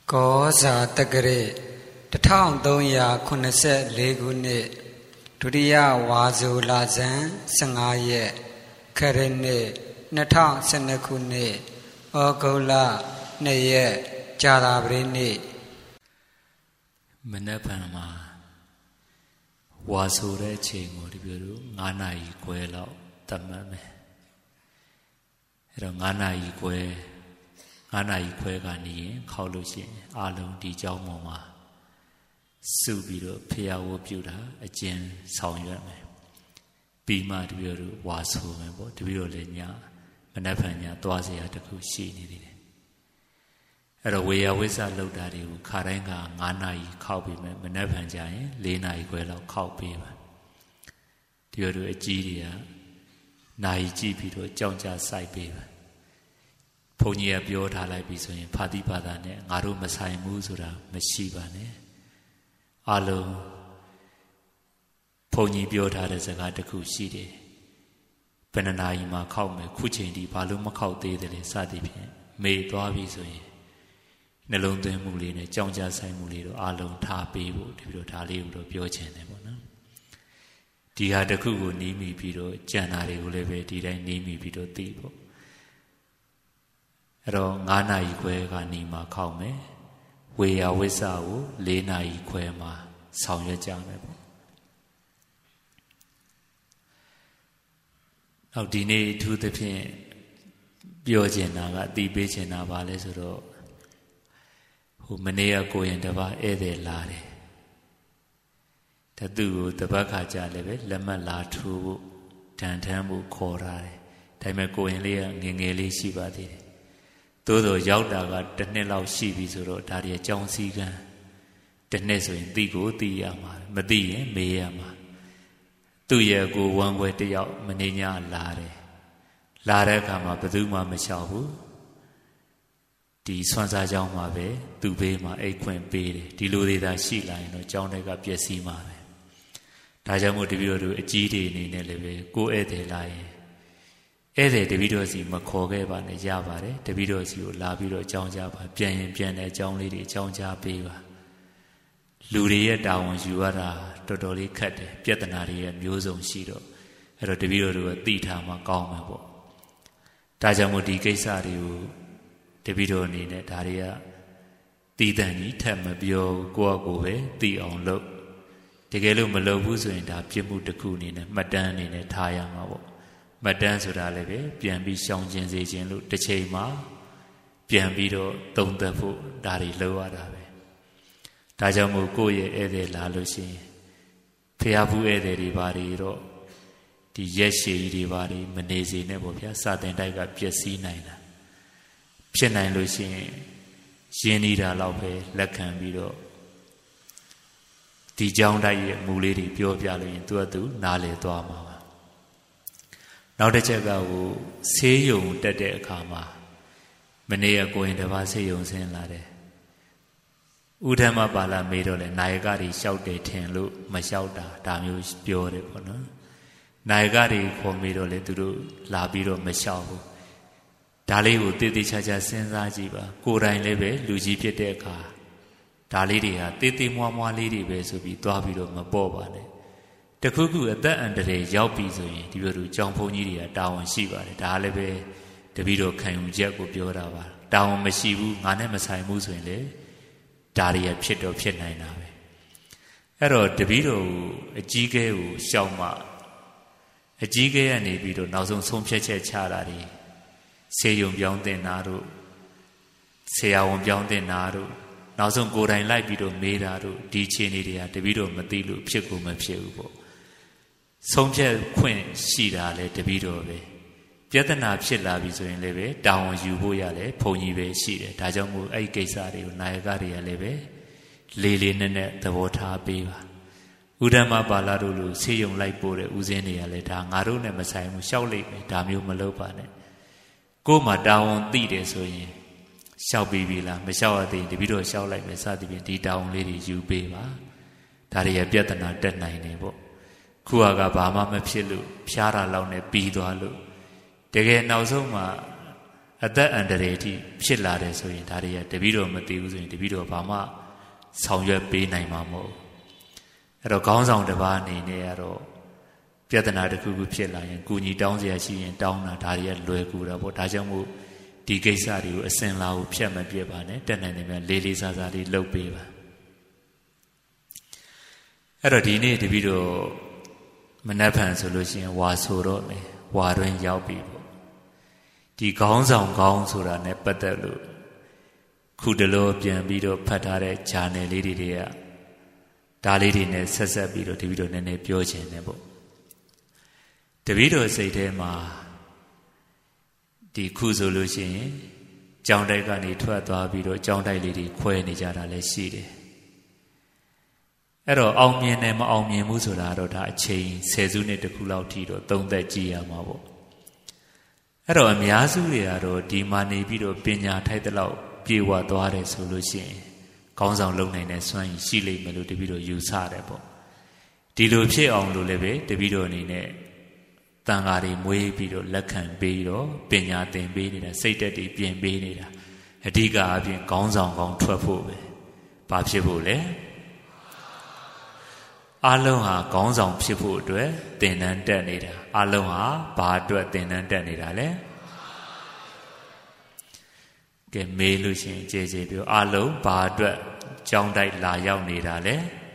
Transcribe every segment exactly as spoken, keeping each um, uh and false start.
ကောဇာတက္ကရေတထောင်သုံးရာခုနှစ်ဆယ့်လေးခုနှစ်ဒုတိယဝါဆိုလဇန်ဆယ့်ငါးရက်ခရစ်နှစ်နှစ်ထောင်ဆယ်နှစ်ခုနှစ်ဩဂုတ်လနှစ်ရက်ကြာသပတေးနေ့မနက်ဖြန်မှာဝါဆိုတဲ့အချိန်ကိုဒီပြောလို့ငါးနာရီခွဲလောက်သတ်မှတ်မယ်အဲ့တော့ငါးနာရီခွဲငါးနာရီခွဲကနေရင်ခောက်လို့ရှိရင်အားလုံးဒီเจ้าမောင်မှာစုပြီးတော့ဖျားဝပြုတာအကျဉ်းဆောင်ရွက်မယ်ပြီးမှတပည့်တို့ဝါဆိုမယ်ပေါ့တပည့်တို့လည်းညမနက်ဖြန်ညသွားစရာတခုရှိနေသေးတယ်အဲ့တော့ဝေယဝိဆလောက်တာတွေကိုခါတိုင်းကငါးနာရီခောက်ပြီးမယ်မနက်ဖြန်ကျရင်လေးနာရီခွဲလောက်ခောက်ပြီးပါတပည့်တို့အကြီးတွေကနာရီကြည့်ပြီးတော့ကြောင်ကြစိုက်ပေးပါဘုန်းကြီးကပြောထားလိုက်ပြီဆိုရင်ဖာတိဘာသာနဲ့ငါတို့မဆိုင်ဘူးဆိုတာမရှိပါနဲ့အလုံးဘုန်းကြီးပြောထားတဲ့စကားတစ်ခုရှိတယ်ဘယ်နှနာရီမှခောက်မယ်ခုချိန်ဒီဘာလို့မခောက်သေးတယ်လဲစသည်ဖြင့်မေ့သွားပြီဆိုရင်နှလုံးသွင်းမှုလေးနဲ့ကြောင်ကြဆိုင်မှုလေးတို့အလုံးထားပေးဖို့ဒီလိုဒါလေးကိုတော့ပြောချင်တယ်ပေါ့နော်ဒီဟာတစ်ခုကိုနီးမိပြီးတော့ကြံတာတွေကိုလည်းပဲဒီတိုင်းနီးမိပြီးတော့သိဖို့အဲ့တော့ငါးနာရီခွဲကနေမှခောက်မယ်ဝေယဝိဆကိုလေးနာရီခွဲမှာဆောင်ရွက်ကြမယ်ပေါ့နောက်ဒီနေ့အထူးသဖြင့်ပြောချင်တာကအတိပေးချင်တာပါလဲဆိုတော့ဟိုမနေ့ကကိုရင်တပါဧည့်သည်လာတယ်တသူ့ကိုတပတ်ခါကြာလည်းပဲလက်မှတ်လာထူဖို့တန်ထမ်းဖို့ခေါ်ထားတယ်ဒါပေမဲ့ကိုရင်လေးကငယ်ငယ်လေးရှိပါသေးတယ်သို့သောရောက်တာကတစ်နှစ်လောက်ရှိပြီဆိုတော့ဒါတွေအကြောင်းစည်းကမ်းတစ်နှစ်ဆိုရင်သိကိုသိရမှာမသိရင်မေးရမှာသူ့ရဲ့ကိုဝမ်းခွဲတယောက်မနေညလာတယ်လာတဲ့အခါမှာဘယ်သူမှမလျှောက်ဘူးဒီဆွမ်းစားကြောင်းမှာပဲသူ့ဘေးမှာအိတ်ခွင့်ပေးတယ်ဒီလိုတွေသာရှိလာရင်တော့ကြောင်းတွေကပျက်စီးမှာပဲဒါကြောင့်မို့တပည့်တော်တို့အကြီးတွေအနေနဲ့လည်းပဲကိုယ်ဧည့်သည်လာရင်ဧည့်သည်တပည့်တော်စီမခေါ်ခဲ့ပါနဲ့ရပါတယ်တပည့်တော်စီကိုလာပြီးတော့အကြောင်းကြားပါပြန်ရင်ပြန်တဲ့အကြောင်းလေးတွေအကြောင်းကြားပေးပါလူတွေရဲ့တာဝန်ယူရတာတော်တော်လေးခက်တယ်ပြဿနာတွေရဲ့မျိုးစုံရှိတော့အဲ့တော့တပည့်တော်တို့ကသိထားမှကောင်းမှာပေါ့ဒါကြောင့်မို့ဒီကိစ္စတွေကိုတပည့်တော်အနေနဲ့ဒါတွေကတည်တံ့ကြီးထက်မပြောကိုယ့်အကိုပဲသိအောင်လုပ်တကယ်လို့မလုပ်ဘူးဆိုရင်ဒါပြစ်မှုတစ်ခုအနေနဲ့မှတ်တမ်းအနေနဲ့ထားရမှာပေါ့မှတ်တမ်းဆိုတာလည်းပဲပြန်ပြီးရှောင်ကျင်စေခြင်းလို့တစ်ချိန်မှာပြန်ပြီးတော့သုံးသပ်ဖို့ဒါတွေလုပ်ရတာပဲဒါကြောင့်မို့ကိုယ့်ရဲ့ဧည့်သည်လာလို့ရှိရင်ဖျားဖူးဧည့်သည်တွေဘာတွေတော့ဒီရက်ရှည်ကြီးတွေဘာတွေမနေစေနဲ့ပေါ့ဗျာစာသင်တိုက်ကပျက်စီးနိုင်တာဖြစ်နိုင်လို့ရှိရင်ရင်းနှီးတာတော့ပဲလက်ခံပြီးတော့ဒီကြောင်းတိုက်ရဲ့မူလေးတွေပြောပြလို့ရင်သူကသူနားလေသွားမှာပါနောက်တစ်ချက်ကဟိုဆေးရုံတက်တဲ့အခါမှာမနေ့ကကိုရင်တစ်ပါးဆေးရုံဆင်းလာတယ်ဥဒ္ဓမပါလာမေးတော့လေနာယကတွေလျှောက်တယ်ထင်လို့မလျှောက်တာဒါမျိုးပြောတယ်ပေါ့နော်နာယကတွေခေါ်မေးတော့လေသူတို့လာပြီးတော့မလျှောက်ဘူးဒါလေးကိုတည်တည်ချာချာစဉ်းစားကြည့်ပါကိုယ်တိုင်လည်းပဲလူကြီးဖြစ်တဲ့အခါဒါလေးတွေဟာတည်တည်မွားမွားလေးတွေပဲဆိုပြီးသွားပြီးတော့မပေါ့ပါနဲ့တခုခုအသက်အန္တရာယ်ရောက်ပြီဆိုရင်ဒီလိုလိုကြောင်ဖုံကြီးတွေကတာဝန်ရှိပါတယ်ဒါလည်းပဲတပည့်တော်ခံယူချက်ကိုပြောတာပါတာဝန်မရှိဘူးငါနဲ့မဆိုင်ဘူးဆိုရင်လေဒါတွေကဖြစ်တော့ဖြစ်နိုင်တာပဲအဲ့တော့တပည့်တော်အကြီးကဲကိုရှောက်မှအကြီးကဲကနေပြီးတော့နောက်ဆုံးဆုံးဖြတ်ချက်ချတာတွေဆေးရုံပြောင်းတင်တာတို့ဆရာဝန်ပြောင်းတင်တာတို့နောက်ဆုံးကိုယ်တိုင်လိုက်ပြီးတော့မေးတာတို့ဒီခြေနေတွေကတပည့်တော်မသိလို့ဖြစ်ကိုမဖြစ်ဘူးပေါ့ဆုံးဖြတ်ခွင့်ရှိတာလေတပည့်တော်ပဲပြဿနာဖြစ်လာပြီဆိုရင်လည်းပဲတာဝန်ယူဖို့ရတယ်ဘုံကြီးပဲရှိတယ်ဒါကြောင့်မို့အဲ့ဒီကိစ္စတွေကိုနာယကတွေကလည်းပဲလေးလေးနက်နက်သဘောထားပေးပါဥဒ္ဓမပါလာတို့လိုဆေးရုံလိုက်ပို့တဲ့ဦးစင်းတွေကလည်းဒါငါတို့နဲ့မဆိုင်ဘူးရှောက်လိုက်မယ်ဒါမျိုးမလုပ်ပါနဲ့ကိုယ်မှာတာဝန်သိတယ်ဆိုရင်ရှောက်ပြီးပြီလားမရှောက်ရသေးရင်တပည့်တော်ရှောက်လိုက်မယ်စသည်ဖြင့်ဒီတာဝန်လေးတွေယူပေးပါဒါတွေရပြဿနာတက်နိုင်တယ်ပေါ့ခုကဘာမှမဖြစ်လို့ဖျားတာလောက်နဲ့ပြီးသွားလို့တကယ်နောက်ဆုံးမှာအသက်အန္တရာယ်ထိဖြစ်လာတယ်ဆိုရင်ဒါတွေကတပည့်တော်မသိဘူးဆိုရင်တပည့်တော်ဘာမှဆောင်ရွက်ပေးနိုင်မှာမဟုတ်အဲ့တော့ခေါင်းဆောင်တစ်ပါးအနေနဲ့ကတော့ပြဿနာတစ်ခုခုဖြစ်လာရင်ကုညီတောင်းစရာရှိရင်တောင်းတာဒါတွေကလွယ်ကူတာပေါ့ဒါကြောင့်မို့ဒီကိစ္စတွေကိုအစင်လာကိုဖြတ်မပြစ်ပါနဲ့တက်နိုင်တယ်များလေးလေးစားစားလေးလုပ်ပေးပါအဲ့တော့ဒီနေ့တပည့်တော်မနှက်ဖန်ဆိုလို့ရှိရင်ဝါဆိုတော့မယ်ဝါတွင်ရောက်ပြီပေါ့ဒီခေါင်းဆောင်ခေါင်းဆိုတာနဲ့ပတ်သက်လို့ခုတလို့ပြန်ပြီးတော့ဖတ်ထားတဲ့ဂျာနယ်လေးတွေကဒါလေးတွေနဲ့ဆက်ဆက်ပြီးတော့တပည့်တော်နည်းနည်းပြောချင်တယ်ပေါ့တပည့်တော်စိတ်ထဲမှာဒီခုဆိုလို့ရှိရင်ကြောင်းတိုက်ကနေထွက်သွားပြီးတော့ကြောင်းတိုက်လေးတွေခွဲနေကြတာလည်းရှိတယ်အဲ့တော့အောင်မြင်တယ်မအောင်မြင်ဘူးဆိုတာတော့ဒါအချိန်ဆယ်စုနှစ်တစ်ခုလောက်ထိတော့သုံးသက်ကြည့်ရမှာပေါ့အဲ့တော့အများစုတွေကတော့ဒီမှာနေပြီးတော့ပညာထိုက်တဲ့လောက်ပြေဝသွားတယ်ဆိုလို့ရှိရင်ခေါင်းဆောင်လုံနိုင်တဲ့စွမ်းရည်ရှိလိမ့်မယ်လို့တပည့်တော်ယူဆတယ်ပေါ့ဒီလိုဖြစ်အောင်လို့လည်းပဲတပည့်တော်အနေနဲ့တန်ဃာတွေမွေးပြီးတော့လက်ခံပေးတော့ပညာသင်ပေးနေတာစိတ်တက်တွေပြင်ပေးနေတာအဓိကအပြင်ခေါင်းဆောင်ကောင်းထွက်ဖို့ပဲဘာဖြစ်ဖို့လဲအလုံးဟာခေါင်းဆောင်ဖြစ်ဖို့အတွက်သင်တန်းတက်နေတာအလုံးဟာဘာအတွက်သင်တန်းတက်နေတာလဲကဲမေးလို့ရှိရင်ကြည်ကြည်ပြောအလုံးဘာအတွက်ကြောင်းတိုက်လာရောက်နေတာလဲ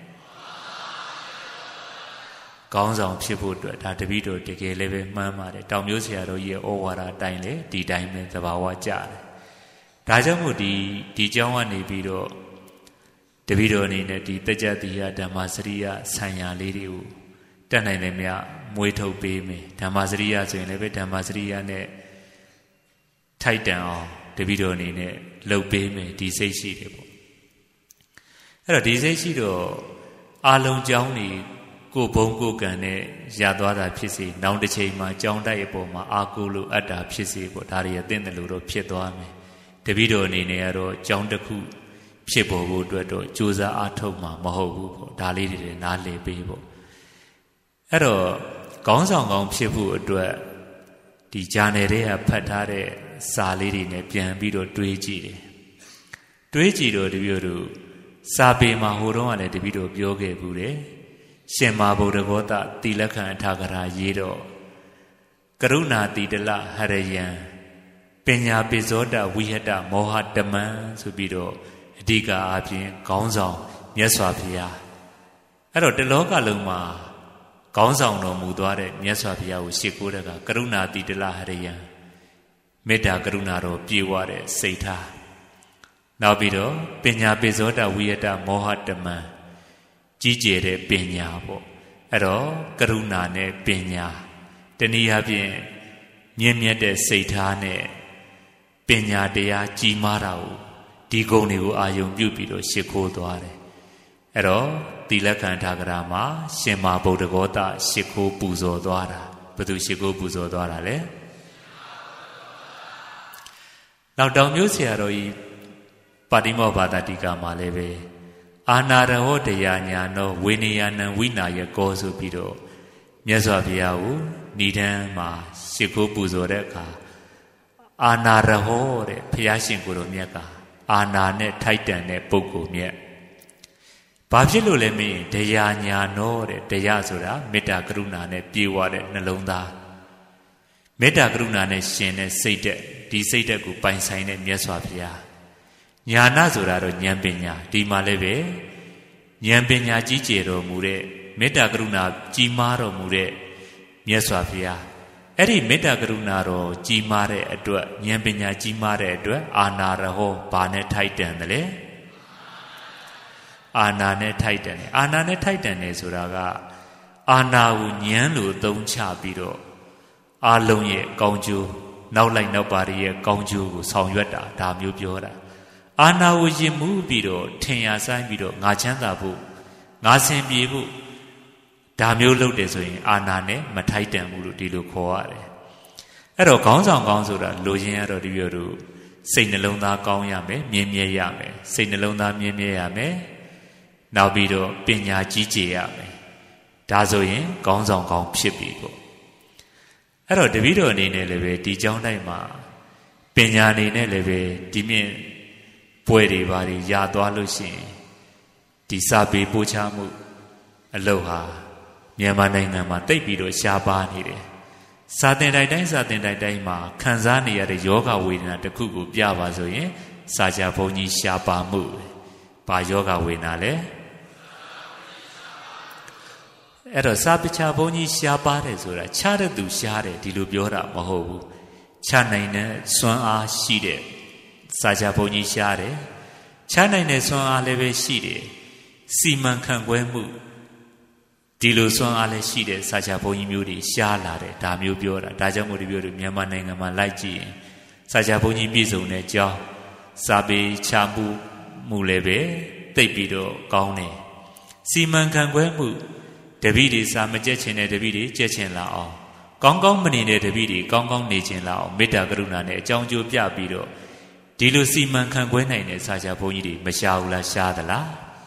ခေါင်းဆောင်ဖြစ်ဖို့အတွက်ဒါတပည့်တော်တကယ်လည်းပဲမှန်းပါတယ်တောင်မျိုးဆရာတော်ကြီးရဲ့ဩဝါဒအတိုင်းလေဒီတိုင်းပဲသဘာဝကျတယ်ဒါကြောင့်မို့ဒီဒီကျောင်းကနေပြီးတော့တပည့်တော်အနေနဲ့ဒီတကြတိယဓမ္မစရိယဆံရလေးတွေကိုတက်နိုင်တယ်မြတ်မွေးထုတ်ပေးမယ်ဓမ္မစရိယဆိုရင်လည်းပဲဓမ္မစရိယနဲ့ထိုက်တန်အောင်တပည့်တော်အနေနဲ့လှုပ်ပေးမယ်ဒီစိတ်ရှိတယ်ပေါ့အဲ့တော့ဒီစိတ်ရှိတော့အာလုံးကျောင်းတွေကိုဘုံကိုကံနဲ့ရသွားတာဖြစ်စေနောက်တစ်ချိန်မှာကြောင်းတိုက်အပေါ်မှာအာကိုလိုအပ်တာဖြစ်စေပေါ့ဒါတွေအသိတယ်လို့တော့ဖြစ်သွားမယ်တပည့်တော်အနေနဲ့ကတော့ကြောင်းတစ်ခုဖြစ်ပေါ်ဖို့အတွက်တော့ကြိုးစားအားထုတ်မှာမဟုတ်ဘူးပေါ့ဒါလေးတွေနားလည်ပေးပေါ့အဲ့တော့ခေါင်းဆောင်ကောင်းဖြစ်ဖို့အတွက်ဒီဂျာနယ်တွေကဖတ်ထားတဲ့စာလေးတွေနဲ့ပြန်ပြီးတော့တွေးကြည့်တယ်တွေးကြည့်တော့တပည့်တို့စာပေမှာဟိုတုန်းကလည်းတပည့်တို့ပြောခဲ့ဘူးတယ်ရှင်မာဗုဒ္ဓဂောတတိလက္ခဏအထာဂရာရေးတော့ကရုဏာတိတလဟရယံပညာပိဇောတဝိဟတမောဟတမံဆိုပြီးတော့အဓိကအားဖြင့်ခေါင်းဆောင်မြတ်စွာဘုရားအဲ့တော့တလောကလုံးမှာခေါင်းဆောင်တော်မူသွားတဲ့မြတ်စွာဘုရားကိုရှေ့ကိုးတဲ့ကကရုဏာတိတလဟရယံမေတ္တာကရုဏာတော်ပြေဝတဲ့စိတ်ထားနောက်ပြီးတော့ပညာပိဇောတဝိဟတမောဟတမံကြီးကျယ်တဲ့ပညာပေါ့အဲ့တော့ကရုဏာနဲ့ပညာတနည်းအားဖြင့်မြင့်မြတ်တဲ့စိတ်ထားနဲ့ပညာတရားကြီးမားတာကိုဒီဂုဏ်တွေကိုအာယုံပြုပြီးတော့ရှ िख ိုးသွားတယ်အဲ့တော့တိလက္ခဏထာဂရာမှာရှင်မာဗုဒ္ဓဂောတရှ िख ိုးပူဇော်သွားတာဘယ်သူရှ िख ိုးပူဇော်သွားတာလဲနောက်တောင်မျိုးဆရာတော်ကြီးပါတိမောဘာသာတိကာမှာလည်းပဲအာနာရဟောတရားညာနောဝေနယနံဝိနာယကောဆိုပြီးတော့မြတ်စွာဘုရားကိုဏိဒန်းမှာရှ िख ိုးပူဇော်တဲ့အခါအာနာရဟောတဲ့ဘုရားရှင်ကိုယ်တော်မြတ်ကအာနာနဲ့ထိုက်တန်တဲ့ပုဂ္ဂိုလ်မြတ်ဘာဖြစ်လို့လဲမင်းတရားညာနောတဲ့တရားဆိုတာမေတ္တာကရုဏာနဲ့ပြေဝတဲ့နှလုံးသားမေတ္တာကရုဏာနဲ့ရှင်တဲ့စိတ်ဓာတ်ဒီစိတ်ဓာတ်ကိုပိုင်ဆိုင်တဲ့မြတ်စွာဘုရားညာနာဆိုတာတော့ဉာဏ်ပညာဒီမှာလည်းပဲဉာဏ်ပညာကြီးကျယ်တော်မူတဲ့မေတ္တာကရုဏာကြီးမားတော်မူတဲ့မြတ်စွာဘုရားအဲ့ဒီမေတ္တာကရုဏာတော်ကြီးမားတဲ့အတွက်ဉာဏ်ပညာကြီးမားတဲ့အတွက်အာနာရဟောဘာနဲ့ထိုက်တန်တယ်လဲအာနာနဲ့ထိုက်တန်တယ်အာနာနဲ့ထိုက်တန်တယ်ဆိုတာကအာနာကိုဉာဏ်လိုအသုံးချပြီးတော့အာလုံးရဲ့ကောင်းကျိုးနောက်လိုက်နောက်ပါရဲ့ကောင်းကျိုးကိုဆောင်ရွက်တာဒါမျိုးပြောတာအာနာကိုယဉ်မှုပြီးတော့ထင်ရဆိုင်ပြီးတော့ငါချမ်းသာဖို့ငါဆင်ပြေဖို့ဒါမျိုးလုပ်တယ်ဆိုရင်အာနာနဲ့မထိုက်တန်ဘူးလို့ဒီလိုခေါ်ရတယ်အဲ့တော့ခေါင်းဆောင်ကောင်းဆိုတာလိုချင်ရတော့ဒီပြောတို့စိတ်နှလုံးသားကောင်းရမယ်မြင်မြဲရမယ်စိတ်နှလုံးသားမြင်မြဲရမယ်နောက်ပြီးတော့ပညာကြီးကျယ်ရမယ်ဒါဆိုရင်ခေါင်းဆောင်ကောင်းဖြစ်ပြီပေါ့အဲ့တော့တပည့်တော်အနေနဲ့လည်းပဲဒီကျောင်းတိုင်းမှာပညာနေနဲ့လည်းပဲဒီမြင့်ပွဲတွေပါတွေရသွားလို့ရှိရင်ဒီစာပေပို့ချမှုအလုပ်ဟာမြန်မာနိုင်ငံမှာတိတ်ပြီးတော့ရှားပါနေတယ်စာသင်တိုင်းတိုင်းစာသင်တိုင်းတိုင်းမှာခံစားနေရတဲ့ယောဂဝေဒနာတစ်ခုကိုပြပါဆိုရင်စာချဘုန်းကြီးရှားပါမှုဘာယောဂဝေဒနာလဲအဲ့တော့စာပချဘုန်းကြီးရှားပါတယ်ဆိုတာခြားတဲ့သူရှားတယ်ဒီလိုပြောတာမဟုတ်ဘူးခြားနိုင်တဲ့စွမ်းအားရှိတဲ့စာချဘုန်းကြီးရှားတယ်ခြားနိုင်တဲ့စွမ်းအားလည်းပဲရှိတယ်စီမံခန့်ခွဲမှုဒီလိုစွမ်းအားလည်းရှိတဲ့စာချဘုန်းကြီးမျိုးတွေရှားလာတယ်ဒါမျိုးပြောတာဒါကြောင့်မို့ဒီပြောလို့မြန်မာနိုင်ငံမှာလိုက်ကြည့်ရင်စာချဘုန်းကြီးပြည့်စုံတဲ့အကြောင်းစာပေချမှုမှုလည်းပဲသိပ်ပြီးတော့ကောင်းတယ်စီမံခန့်ခွဲမှုတပည့်တွေစာမကြက်ချင်တဲ့တပည့်တွေကြက်ချင်လာအောင်ကောင်းကောင်းမနေတဲ့တပည့်တွေကောင်းကောင်းနေချင်လာအောင်မေတ္တာကရုဏာနဲ့အကြောင်းကျိုးပြပြီးတော့ဒီလိုစီမံခန့်ခွဲနိုင်တဲ့စာချဘုန်းကြီးတွေမရှားဘူးလားရှားသလား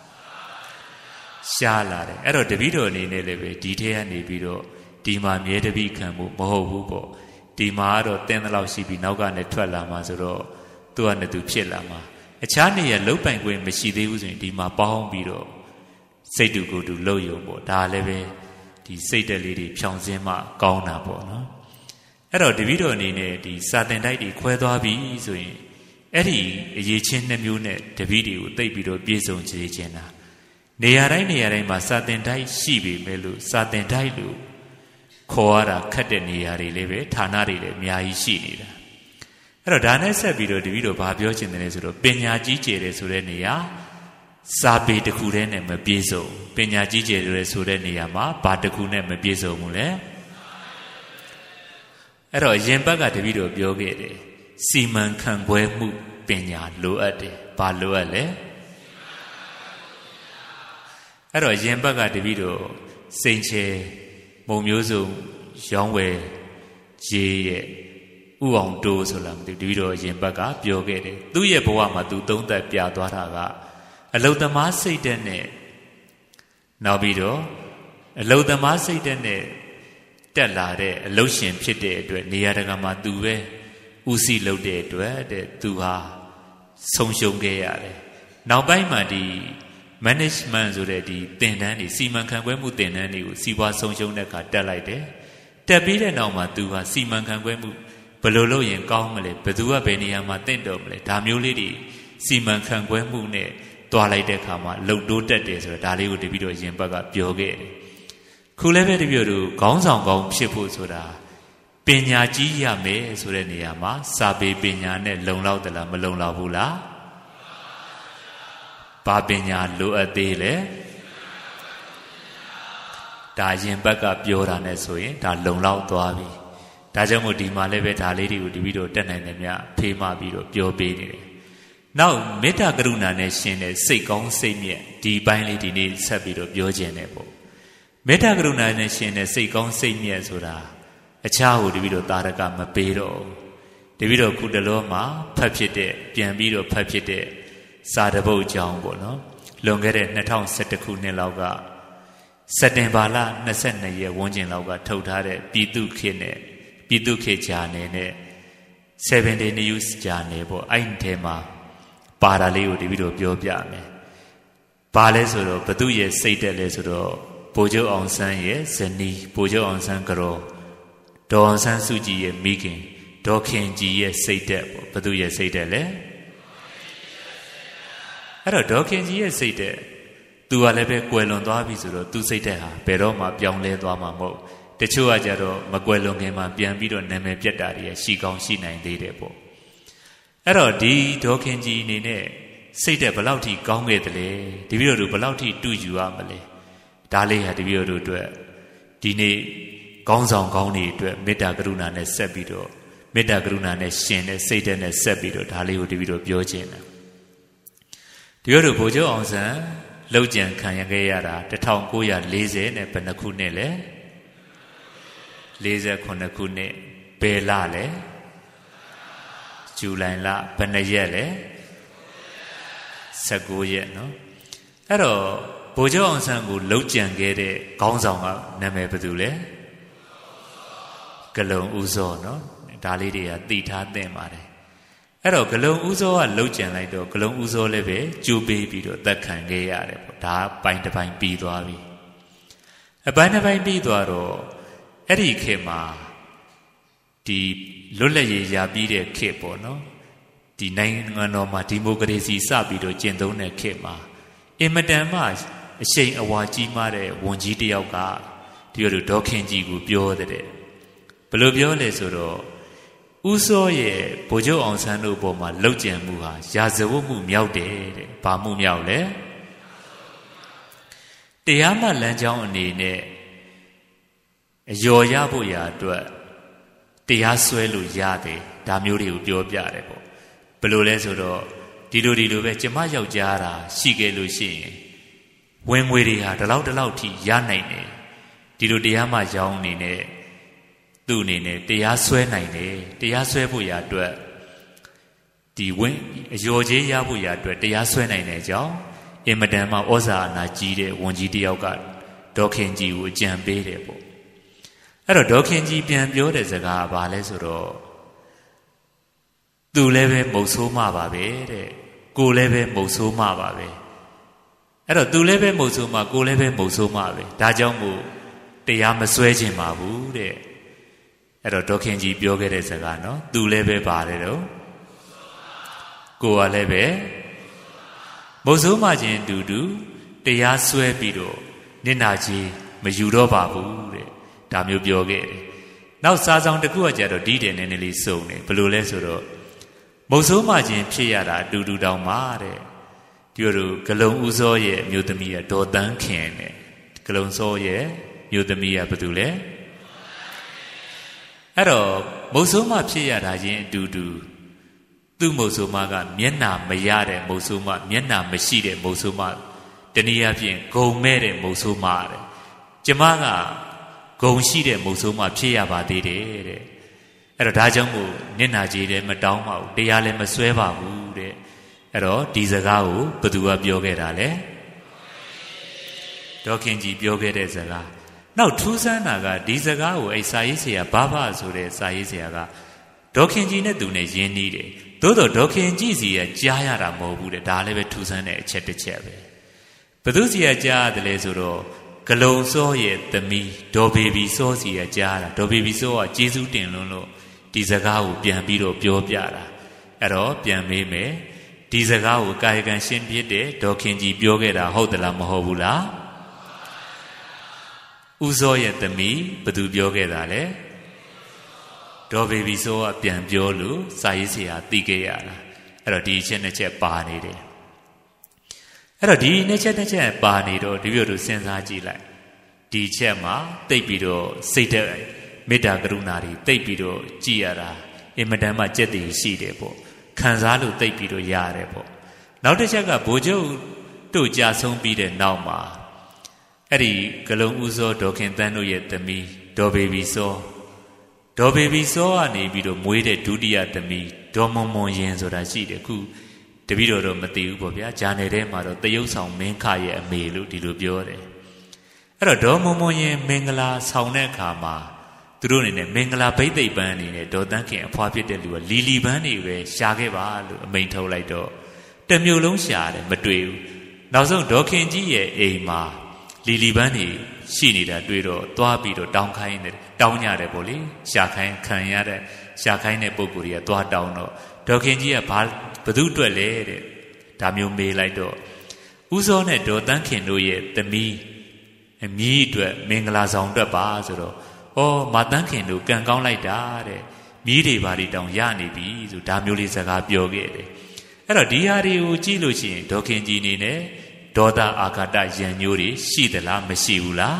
ရှားလာတယ်အဲ့တော့တပည့်တော်အနေနဲ့လည်းပဲဒီထဲကနေပြီးတော့ဒီမှာမြဲတပည့်ခံမှုမဟုတ်ဘူးပေါ့ဒီမှာကတော့တင်းတဲ့လောက်ရှိပြီးနောက်ကနေထွက်လာမှာဆိုတော့သူကနဲ့သူဖြစ်လာမှာအခြားနေရာလှုပ်ပိုင်ခွင့်မရှိသေးဘူးဆိုရင်ဒီမှာပေါင်းပြီးတော့စိတ်တူကိုယ်တူလှုပ်ရုံပေါ့ဒါလည်းပဲဒီစိတ်တက်လေးတွေဖြောင်းစင်းမှကောင်းတာပေါ့နော်အဲ့တော့တပည့်တော်အနေနဲ့ဒီစာသင်တိုက်တွေခွဲသွားပြီဆိုရင်အဲ့ဒီအရေးချင်းနှစ်မျိုးနဲ့တပည့်တွေကိုသိပ်ပြီးတော့ပြည့်စုံစေခြင်းတာနေရာတိုင်းနေရာတိုင်းမှာစာသင်တိုက်ရှိပြီမဲ့လို့စာသင်တိုက်လို့ခေါ်ရတာခက်တဲ့နေရာတွေလည်းပဲဌာနတွေလည်းအများကြီးရှိနေတာအဲ့တော့ဒါနဲ့ဆက်ပြီးတော့တပည့်တော်ဘာပြောချင်တယ်လဲဆိုတော့ပညာကြီးကျယ်တယ်ဆိုတဲ့နေရာစာပေတစ်ခုတည်းနဲ့မပြည့်စုံပညာကြီးကျယ်တယ်ဆိုတဲ့နေရာမှာဘာတစ်ခုနဲ့မပြည့်စုံဘူးလဲအဲ့တော့ရင်ဘက်ကတပည့်တော်ပြောခဲ့တယ်စီမံခန့်ခွဲမှုပညာလိုအပ်တယ်ဘာလိုအပ်လဲအဲ့တော့ရင်ဘက်ကတပည့်တော်စိန်ချေမုံမျိုးစုံရောင်းဝယ်ရေးရဲ့ဥအောင်တိုးဆိုလားမသိဘူးတပည့်တော်ရင်ဘက်ကပြောခဲ့တယ်သူ့ရဲ့ဘဝမှာသူသုံးသက်ပြသွားတာကအလုသမားစိတ်တဲ့နဲ့နောက်ပြီးတော့အလုသမားစိတ်တဲ့နဲ့တက်လာတဲ့အလုရှင်ဖြစ်တဲ့အတွက်နေရာတကာမှာသူပဲဥစီလုပ်တဲ့အတွက်တဲ့သူဟာဆုံးရှုံးခဲ့ရတယ်နောက်ပိုင်းမှာဒီ management ဆိုတဲ့ဒီသင်တန်းတွေစီမံခန့်ခွဲမှုသင်တန်းတွေကိုစီးပွားဆုံးရှုံးတဲ့အခါတက်လိုက်တယ်တက်ပြီးတဲ့နောက်မှာသူဟာစီမံခန့်ခွဲမှုဘယ်လိုလုပ်ရင်ကောင်းမလဲဘယ်သူကဘယ်နေရာမှာတင့်တော်မလဲဒါမျိုးလေးတွေစီမံခန့်ခွဲမှုနဲ့တွားလိုက်တဲ့အခါမှာလှုပ်တိုးတက်တယ်ဆိုတော့ဒါလေးကိုတပည့်တော်ရင်ဘက်ကပြောခဲ့တယ်ခုလည်းပဲတပည့်တော်ခေါင်းဆောင်ကောင်းဖြစ်ဖို့ဆိုတာပညာကြီးရမယ်ဆိုတဲ့နေရာမှာစာပေပညာနဲ့လုံလောက်သလားမလုံလောက်ဘူးလားဘာပညာလိုအပ်သေးလဲဒါရင်ဘက်ကပြောတာနဲ့ဆိုရင်ဒါလုံလောက်သွားပြီဒါကြောင့်မို့ဒီမှာလည်းပဲဒါလေးတွေကိုတပည့်တော်တက်နိုင်တယ်မြဖေးမှပြီးတော့ပြောပေးနေတယ်နောက်မေတ္တာကရုဏာနဲ့ရှင်တဲ့စိတ်ကောင်းစိတ်မြတ်ဒီပိုင်းလေးဒီနေ့ဆက်ပြီးတော့ပြောခြင်းနဲ့ပေါ့မေတ္တာကရုဏာနဲ့ရှင်တဲ့စိတ်ကောင်းစိတ်မြတ်ဆိုတာအခြားကိုတပည့်တော်တာရကမပေးတော့တပည့်တော်ခုတလောမှာဖတ်ဖြစ်တဲ့ပြန်ပြီးတော့ဖတ်ဖြစ်တဲ့စာတပုတ်အကြောင်းပေါ့နော်လွန်ခဲ့တဲ့၂၀၁၁ခုနှစ်လောက်ကစက်တင်ဘာလ၂၂ရက်ဝန်းကျင်လောက်ကထုတ်ထားတဲ့ပြည်သူခေတ်နဲ့ပြည်သူခေတ်ဂျာနယ်နဲ့seven day news ဂျာနယ်ပေါ့အဲ့ဒီထဲမှာပါတာလေးကိုတပည့်တော်ပြောပြမယ်။ဘာလဲဆိုတော့ဘသူရဲ့စိတ်တက်လဲဆိုတော့ဗိုလ်ချုပ်အောင်ဆန်းရဲ့ဇနီးဗိုလ်ချုပ်အောင်ဆန်းကတော်ဒေါ်အောင်ဆန်းစုကြည်ရဲ့မိခင်ဒေါ်ခင်ကြည်ရဲ့စိတ်တက်ပေါ့ဘသူရဲ့စိတ်တက်လဲအဲ့တော့ဒေါ်ခင်ကြီးရဲ့စိတ်တက်သူကလည်းပဲကွယ်လွန်သွားပြီဆိုတော့သူစိတ်တက်ဟာဘယ်တော့မှပြောင်းလဲသွားမှာမဟုတ်တချို့ကကြတော့မကွယ်လွန်ခင်မှာပြန်ပြီးတော့နာမည်ပြတ်တာတွေရှိကောင်းရှိနိုင်သေးတယ်ပေါ့အဲ့တော့ဒီဒေါ်ခင်ကြီးအနေနဲ့စိတ်တက်ဘလောက်ထိကောင်းခဲ့တယ်လဲတပည့်တော်တို့ဘလောက်ထိတူယူရမလဲဒါလေးဟာတပည့်တော်တို့အတွက်ဒီနေ့ကောင်းဆောင်ကောင်းတွေအတွက်မေတ္တာကရုဏာနဲ့ဆက်ပြီးတော့မေတ္တာကရုဏာနဲ့ရှင်တဲ့စိတ်တက်နဲ့ဆက်ပြီးတော့ဒါလေးကိုတပည့်တော်ပြောခြင်းတာတပည့်တော်ဗိုလ်ချုပ်အောင်ဆန်းလှုပ်ကြံခံရခဲ့ရတာ၁၉၄၀နဲ့ဘယ်နှခုနှစ်လဲ၄၈ခုနှစ်ဘယ်လလဲဇူလိုင်လဘယ်နှရက်လဲ၁၉ရက်နော်အဲ့တော့ဗိုလ်ချုပ်အောင်ဆန်းကိုလှုပ်ကြံခဲ့တဲ့ခေါင်းဆောင်ကနာမည်ဘယ်သူလဲကလုံဦးစောနော်ဒါလေးတွေကသိထားသင့်ပါတယ်အဲ့တော့ဂလုံဥသောကလှုပ်ကြံလိုက်တော့ဂလုံဥသောလည်းပဲကျိုးပေးပြီးတော့သက်ခံခဲ့ရတယ်ပေါ့ဒါပိုင်းတစ်ပိုင်းပြီးသွားပြီအပိုင်းတစ်ပိုင်းပြီးသွားတော့အဲ့ဒီခေတ်မှာဒီလွတ်လပ်ရေးရပြီးတဲ့ခေတ်ပေါ့နော်ဒီနိုင်ငံတော်မှာဒီမိုကရေစီစပြီးတော့ကျင့်သုံးတဲ့ခေတ်မှာအင်မတန်မှအရှိန်အဝါကြီးမားတဲ့ဝန်ကြီးတယောက်ကဒီလိုဒေါခင်ကြီးကိုပြောတဲ့ဘယ်လိုပြောလဲဆိုတော့ဦးစောရဲ့ဗိုလ်ချုပ်အောင်ဆန်းတို့ပေါ်မှာလှုပ်ကြံမှုဟာရာဇဝတ်မှုမြောက်တယ်တဲ့။ဘာမှုမြောက်လဲ။တရားမှလမ်းကြောင်းအနေနဲ့အယောရဖို့ရာအတွက်တရားစွဲလို့ရတယ်ဒါမျိုးတွေကိုပြောပြတယ်ပေါ့။ဘယ်လိုလဲဆိုတော့ဒီလိုဒီလိုပဲကျမယောက်ျားတာရှိခဲ့လို့ရှိရင်ဝင်ငွေတွေဟာဒီလောက်ဒီလောက်ထိရနိုင်တယ်။ဒီလိုတရားမှရောင်းနေနဲ့သူ့အနေနဲ့တရားစွဲနိုင်တယ်တရားစွဲဖို့ရာအတွက်ဒီဝင်းအယောကြီးရဖို့ရာအတွက်တရားစွဲနိုင်တဲ့အကြောင်းအင်မတန်မှဩဇာအနာကြီးတဲ့ဝန်ကြီးတယောက်ကဒေါခင်ကြီးကိုအကြံပေးတယ်ပေါ့အဲ့တော့ဒေါခင်ကြီးပြန်ပြောတဲ့စကားကဘာလဲဆိုတော့သူလည်းပဲမုတ်ဆိုးမှပါပဲတဲ့ကိုလည်းပဲမုတ်ဆိုးမှပါပဲအဲ့တော့သူလည်းပဲမုတ်ဆိုးမှကိုလည်းပဲမုတ်ဆိုးမှပဲဒါကြောင့်မို့တရားမစွဲခြင်းပါဘူးတဲ့အဲ့တော့ဒေါခင်ကြီးပြောခဲ့တဲ့စကားနော်သူလည်းပဲပါတယ်တော့ကိုကလည်းပဲမုတ်ဆိုးမှချင်းတူတူတရားစွဲပြီးတော့နင့်နာကြီးမယူတော့ပါဘူးတဲ့ဒါမျိုးပြောခဲ့တယ်နောက်စာဆောင်တစ်ခုကကြတော့ဒီတဲ့နည်းနည်းလေးစုံတယ်ဘယ်လိုလဲဆိုတော့မုတ်ဆိုးမှချင်းဖြစ်ရတာအတူတူတောင်မှတဲ့ဒီလိုဂလုံဥစောရဲ့မြို့သမီးကဒေါ်တန်းခင်တဲ့ဂလုံစောရဲ့မြို့သမီးကဘာတူလဲအဲ့တော့မုတ်ဆိုးမဖြစ်ရတာချင်းအတူတူသူ့မုတ်ဆိုးမကမျက်နာမရတဲ့မုတ်ဆိုးမမျက်နာမရှိတဲ့မုတ်ဆိုးမတနည်းအားဖြင့်ဂုံမဲ့တဲ့မုတ်ဆိုးမတဲ့ကျမကဂုံရှိတဲ့မုတ်ဆိုးမဖြစ်ရပါသေးတယ်တဲ့အဲ့တော့ဒါကြောင့်မို့မျက်နာကြည်လည်းမတောင်းပါဘူးတရားလည်းမစွဲပါဘူးတဲ့အဲ့တော့ဒီစကားကိုဘသူကပြောခဲ့တာလဲဒေါခင်ကြီးပြောခဲ့တဲ့စကားနောက်ထူးဆန်းတာကဒီစကားကိုအဲ့စာရေးဆရာဘာဘဆိုတဲ့စာရေးဆရာကဒေါခင်ကြီးနဲ့သူနဲ့ယဉ်နီးတယ်သို့တော့ဒေါခင်ကြီးစီကကြားရတာမဟုတ်ဘူးတဲ့ဒါလည်းပဲထူးဆန်းတဲ့အချက်တစ်ချက်ပဲဘသူစီကကြားရတယ်လဲဆိုတော့ဂလုံစောရဲ့သမီးဒေါ်ဘေဘီစောစီကကြားတာဒေါ်ဘေဘီစောကကျေးဇူးတင်လွန်းလို့ဒီစကားကိုပြန်ပြီးတော့ပြောပြတာအဲ့တော့ပြန်မေးမယ်ဒီစကားကိုကာယကံရှင်းပြတဲ့ဒေါခင်ကြီးပြောခဲ့တာဟုတ်သလားမဟုတ်ဘူးလားဦးစောရဲ့သမီးဘသူပြောခဲ့တာလဲဒေါ်ဘေဘီစောကပြန်ပြောလို့စာရေးဆရာသိခဲ့ရတာအဲ့တော့ဒီအချက်နှစ်ချက်ပါနေတယ်အဲ့တော့ဒီနှစ်ချက်နှစ်ချက်ပါနေတော့ဒီပြောတို့စဉ်းစားကြည့်လိုက်ဒီချက်မှာတိတ်ပြီးတော့စိတ်တဲ့မေတ္တာကရုဏာတွေတိတ်ပြီးတော့ကြည်ရတာအင်မတန်မှကြက်တည်ရှိတယ်ပေါ့ခံစားလို့တိတ်ပြီးတော့ရတယ်ပေါ့နောက်တစ်ချက်ကဗိုလ်ချုပ်တို့ကြာဆုံးပြီးတဲ့နောက်မှာအဲ့ဒီဂလုံဥစောဒေါခင်တန်းတို့ရဲ့သမီးဒေါ်ဘေဘီစောဒေါ်ဘေဘီစောကနေပြီးတော့မွေးတဲ့ဒုတိယသမီးဒေါ်မွန်မွန်ရင်ဆိုတာရှိတယ်ခုတပည့်တော်တော့မသိဘူးပေါ့ဗျာဂျာနယ်ထဲမှာတော့တရုတ်ဆောင်မင်းခရဲ့အမေလို့ဒီလိုပြောတယ်အဲ့တော့ဒေါ်မွန်မွန်ရင်မင်္ဂလာဆောင်တဲ့အခါမှာသူတို့အနေနဲ့မင်္ဂလာဘိသိက်ပန်းအနေနဲ့ဒေါ်တန်းခင်အဖွားဖြစ်တဲ့လူကလီလီပန်းတွေပဲရှာခဲ့ပါလို့အမိန့်ထုတ်လိုက်တော့တမျိုးလုံးရှာတယ်မတွေ့ဘူးနောက်ဆုံးဒေါခင်ကြီးရဲ့အိမ်မှာလီလီပန်းတွေရှိနေတာတွေ့တော့သွားပြီးတော့တောင်းခိုင်းတယ်တောင်းကြတယ်ပေါ့လေရှာခိုင်းခံရတဲ့ရှာခိုင်းတဲ့ပုံကိုယ်ကြီးကသွားတောင်းတော့ဒေါခင်ကြီးကဘာဘသူအတွက်လဲတဲ့ဒါမျိုးမေးလိုက်တော့ဦးစောနဲ့ဒေါ်တန်းခင်တို့ရဲ့သမီးအမည်အတွက်မင်္ဂလာဆောင်အတွက်ပါဆိုတော့ဩမတန်းခင်တို့ကံကောင်းလိုက်တာတဲ့မြည်တွေဘာတွေတောင်ရနေပြီဆိုဒါမျိုးလေးစကားပြောခဲ့တယ်အဲ့တော့ဒီဟာတွေကိုကြည့်လို့ရှိရင်ဒေါခင်ကြီးနေနဲ့ဒေါသအာဃတယံညိုးတွေရှိသလားမရှိဘူးလား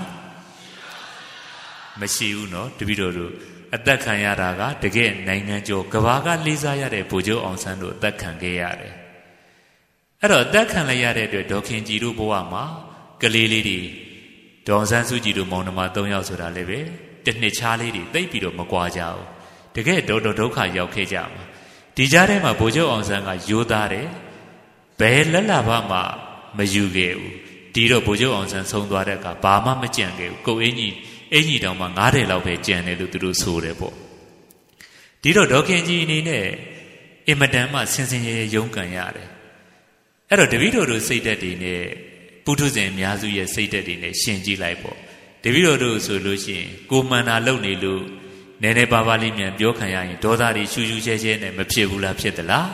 မရှိဘူးနော်တပည့်တော်တို့အသက်ခံရတာကတကယ်နိုင်ငံကျော်ကဘာကလေးစားရတဲ့ဗိုလ်ချုပ်အောင်ဆန်းတို့အသက်ခံခဲ့ရတယ်အဲ့တော့အသက်ခံလိုက်ရတဲ့အတွက်ဒေါခင်ကြီးတို့ဘဝမှာကလေးလေးတွေဒေါန်ဆန်းစုကြည်တို့မောင်နှမ၃ယောက်ဆိုတာလည်းပဲတနှစ်ချားလေးတွေတိတ်ပြီးတော့မကွာကြဘူးတကယ်ဒေါဒုက္ခရောက်ခဲ့ကြမှာဒီကြားထဲမှာဗိုလ်ချုပ်အောင်ဆန်းကရိုးသားတယ်ဘယ်လက်လာဘာမှမယူခဲ့ဘူးဒီတော့ဗိုလ်ချုပ်အောင်ဆန်းဆုံးသွားတဲ့အခါဘာမှမကြံခဲ့ဘူးကိုယ်အင်းကြီးအင်းကြီးတောင်မှငါးတယ်လောက်ပဲကြံတယ်လို့သူတို့ဆိုတယ်ပေါ့ဒီတော့ဒေါခင်ကြီးအနေနဲ့အင်မတန်မှဆင်ဆင်ရဲရဲရုန်းကန်ရတယ်အဲ့တော့တပည့်တော်တို့စိတ်ဓာတ်တွေနဲ့ပုထုဇဉ်အများစုရဲ့စိတ်ဓာတ်တွေနဲ့ရှင်ကြည့်လိုက်ပေါ့တပည့်တော်တို့ဆိုလို့ရှိရင်ကိုမှန်တာလုပ်နေလို့နည်းနည်းပါးပါးလေးမြန်ပြောခံရရင်ဒေါသတွေရှူရှူရှဲရှဲနဲ့မဖြစ်ဘူးလားဖြစ်သလား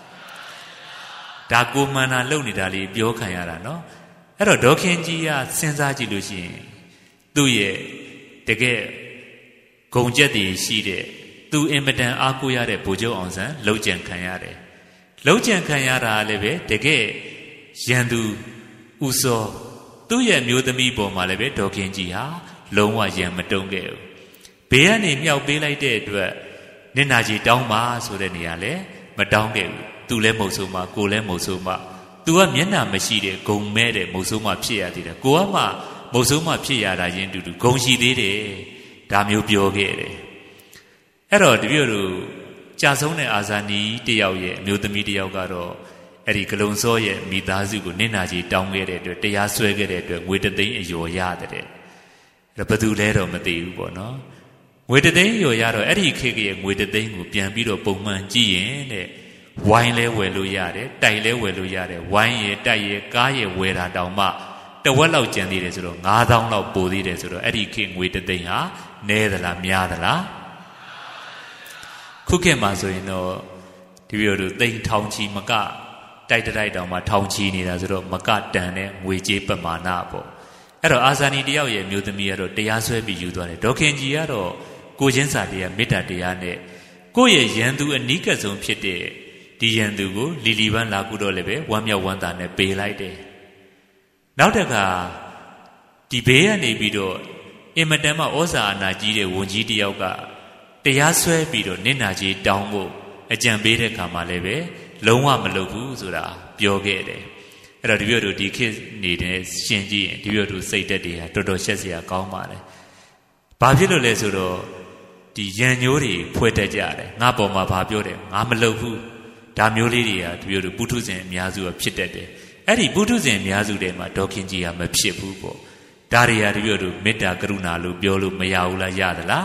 ဒါကိုမှန်တာလုပ်နေတာလေးပြောခံရတာနော်အဲ့တော့ဒေါခင်ကြီးကစဉ်းစားကြည့်လို့ရှိရင်သူ့ရဲ့တကယ်ဂုံကျက်တည်ရှိတဲ့သူအင်မတန်အားကိုးရတဲ့ဗိုလ်ချုပ်အောင်ဆန်းလှုပ်ကြံခံရတယ်လှုပ်ကြံခံရတာလည်းပဲတကယ်ရန်သူဥစောသူ့ရဲ့မျိုးသမီးပေါ်မှာလည်းပဲဒေါခင်ကြီးဟာလုံးဝရန်မတုံးခဲ့ဘူးဘေးကနေမြောက်ပေးလိုက်တဲ့အတွက်နင့်နာကြီးတောင်းပါဆိုတဲ့နေရာလဲမတောင်းခဲ့ဘူးသူလည်းမဟုတ်ဆိုမှကိုလည်းမဟုတ်ဆိုမှသူကမျက်နှာမရှိတဲ့ဂုံမဲတဲ့မဟုတ်ဆိုမှဖြစ်ရသေးတယ်ကိုကမှမဟုတ်ဆိုမှဖြစ်ရတာချင်းတူတူဂုံရှိသေးတယ်ဒါမျိုးပြောခဲ့တယ်အဲ့တော့တပည့်တို့ကြာဆုံးတဲ့အာဇာနည်တယောက်ရဲ့အမျိုးသမီးတယောက်ကတော့အဲ့ဒီဂလုံစောရဲ့မိသားစုကိုနင့်နာကြီးတောင်းခဲ့တဲ့အတွက်တရားစွဲခဲ့တဲ့အတွက်ငွေတသိန်းအယော်ရတယ်တဲ့အဲ့ဘယ်သူလဲတော့မသိဘူးပေါ့နော်ငွေတသိန်းအယော်ရတော့အဲ့ဒီခေတ်ရဲ့ငွေတသိန်းကိုပြန်ပြီးတော့ပုံမှန်ကြည့်ရင်တဲ့ဝိုင်းလဲဝယ်လို့ရတယ်တိုက်လဲဝယ်လို့ရတယ်ဝိုင်းရယ်တိုက်ရယ်ကားရယ်ဝယ်တာတောင်မှတဝက်လောက်ကျန်သေးတယ်ဆိုတော့ငါးသောင်းလောက်ပိုသေးတယ်ဆိုတော့အဲ့ဒီခေတ်ငွေတသိန်းဟာနည်းသလားများသလားခုခေတ်မှာဆိုရင်တော့ဒီလိုတို့သိန်းထောင်ချီမကတိုက်တိုက်တောင်မှထောင်ချီနေတာဆိုတော့မကတန်တဲ့ငွေကြေးပမာဏပေါ့အဲ့တော့အာဇာနည်တယောက်ရဲ့မျိုးသမီးကတော့တရားစွဲပြီးယူသွားတယ်ဒေါခင်ကြီးကတော့ကိုချင်းစာတရားမေတ္တာတရားနဲ့ကိုယ့်ရဲ့ရန်သူအနီးကပ်ဆုံးဖြစ်တဲ့ဒီရန်သူကိုလီလီပန်းလာကူတော့လည်းပဲဝမ်းမြောက်ဝမ်းသာနဲ့ပေးလိုက်တယ်နောက်တစ်ခါဒီဘေးကနေပြီးတော့အင်မတန်မှဩဇာအာဏာကြီးတဲ့ဝန်ကြီးတယောက်ကတရားစွဲပြီးတော့နင့်နာကြီးတောင်းဖို့အကြံပေးတဲ့ခါမှာလည်းပဲလုံးဝမလုပ်ဘူးဆိုတာပြောခဲ့တယ်အဲ့တော့ဒီပြောတို့ဒီခေတ်နေတဲ့ရှင်ကြည့်ရင်ဒီပြောတို့စိတ်တက်တွေဟာတော်တော်ရှက်စရာကောင်းပါတယ်ဘာဖြစ်လို့လဲဆိုတော့ဒီရန်ညိုးတွေဖွဲ့တတ်ကြတယ်ငါပေါ်မှာဘာပြောတယ်ငါမလုပ်ဘူးဒါမျိုးလေးတွေကဒီပြောတို့ပုထုဇဉ်အများစုကဖြစ်တတ်တယ်အဲ့ဒီပုထုဇဉ်အများစုတွေမှာဒေါခင်ကြီးကမဖြစ်ဘူးပေါ့ဒါတွေဟာဒီပြောတို့မေတ္တာကရုဏာလို့ပြောလို့မရဘူးလားရသလား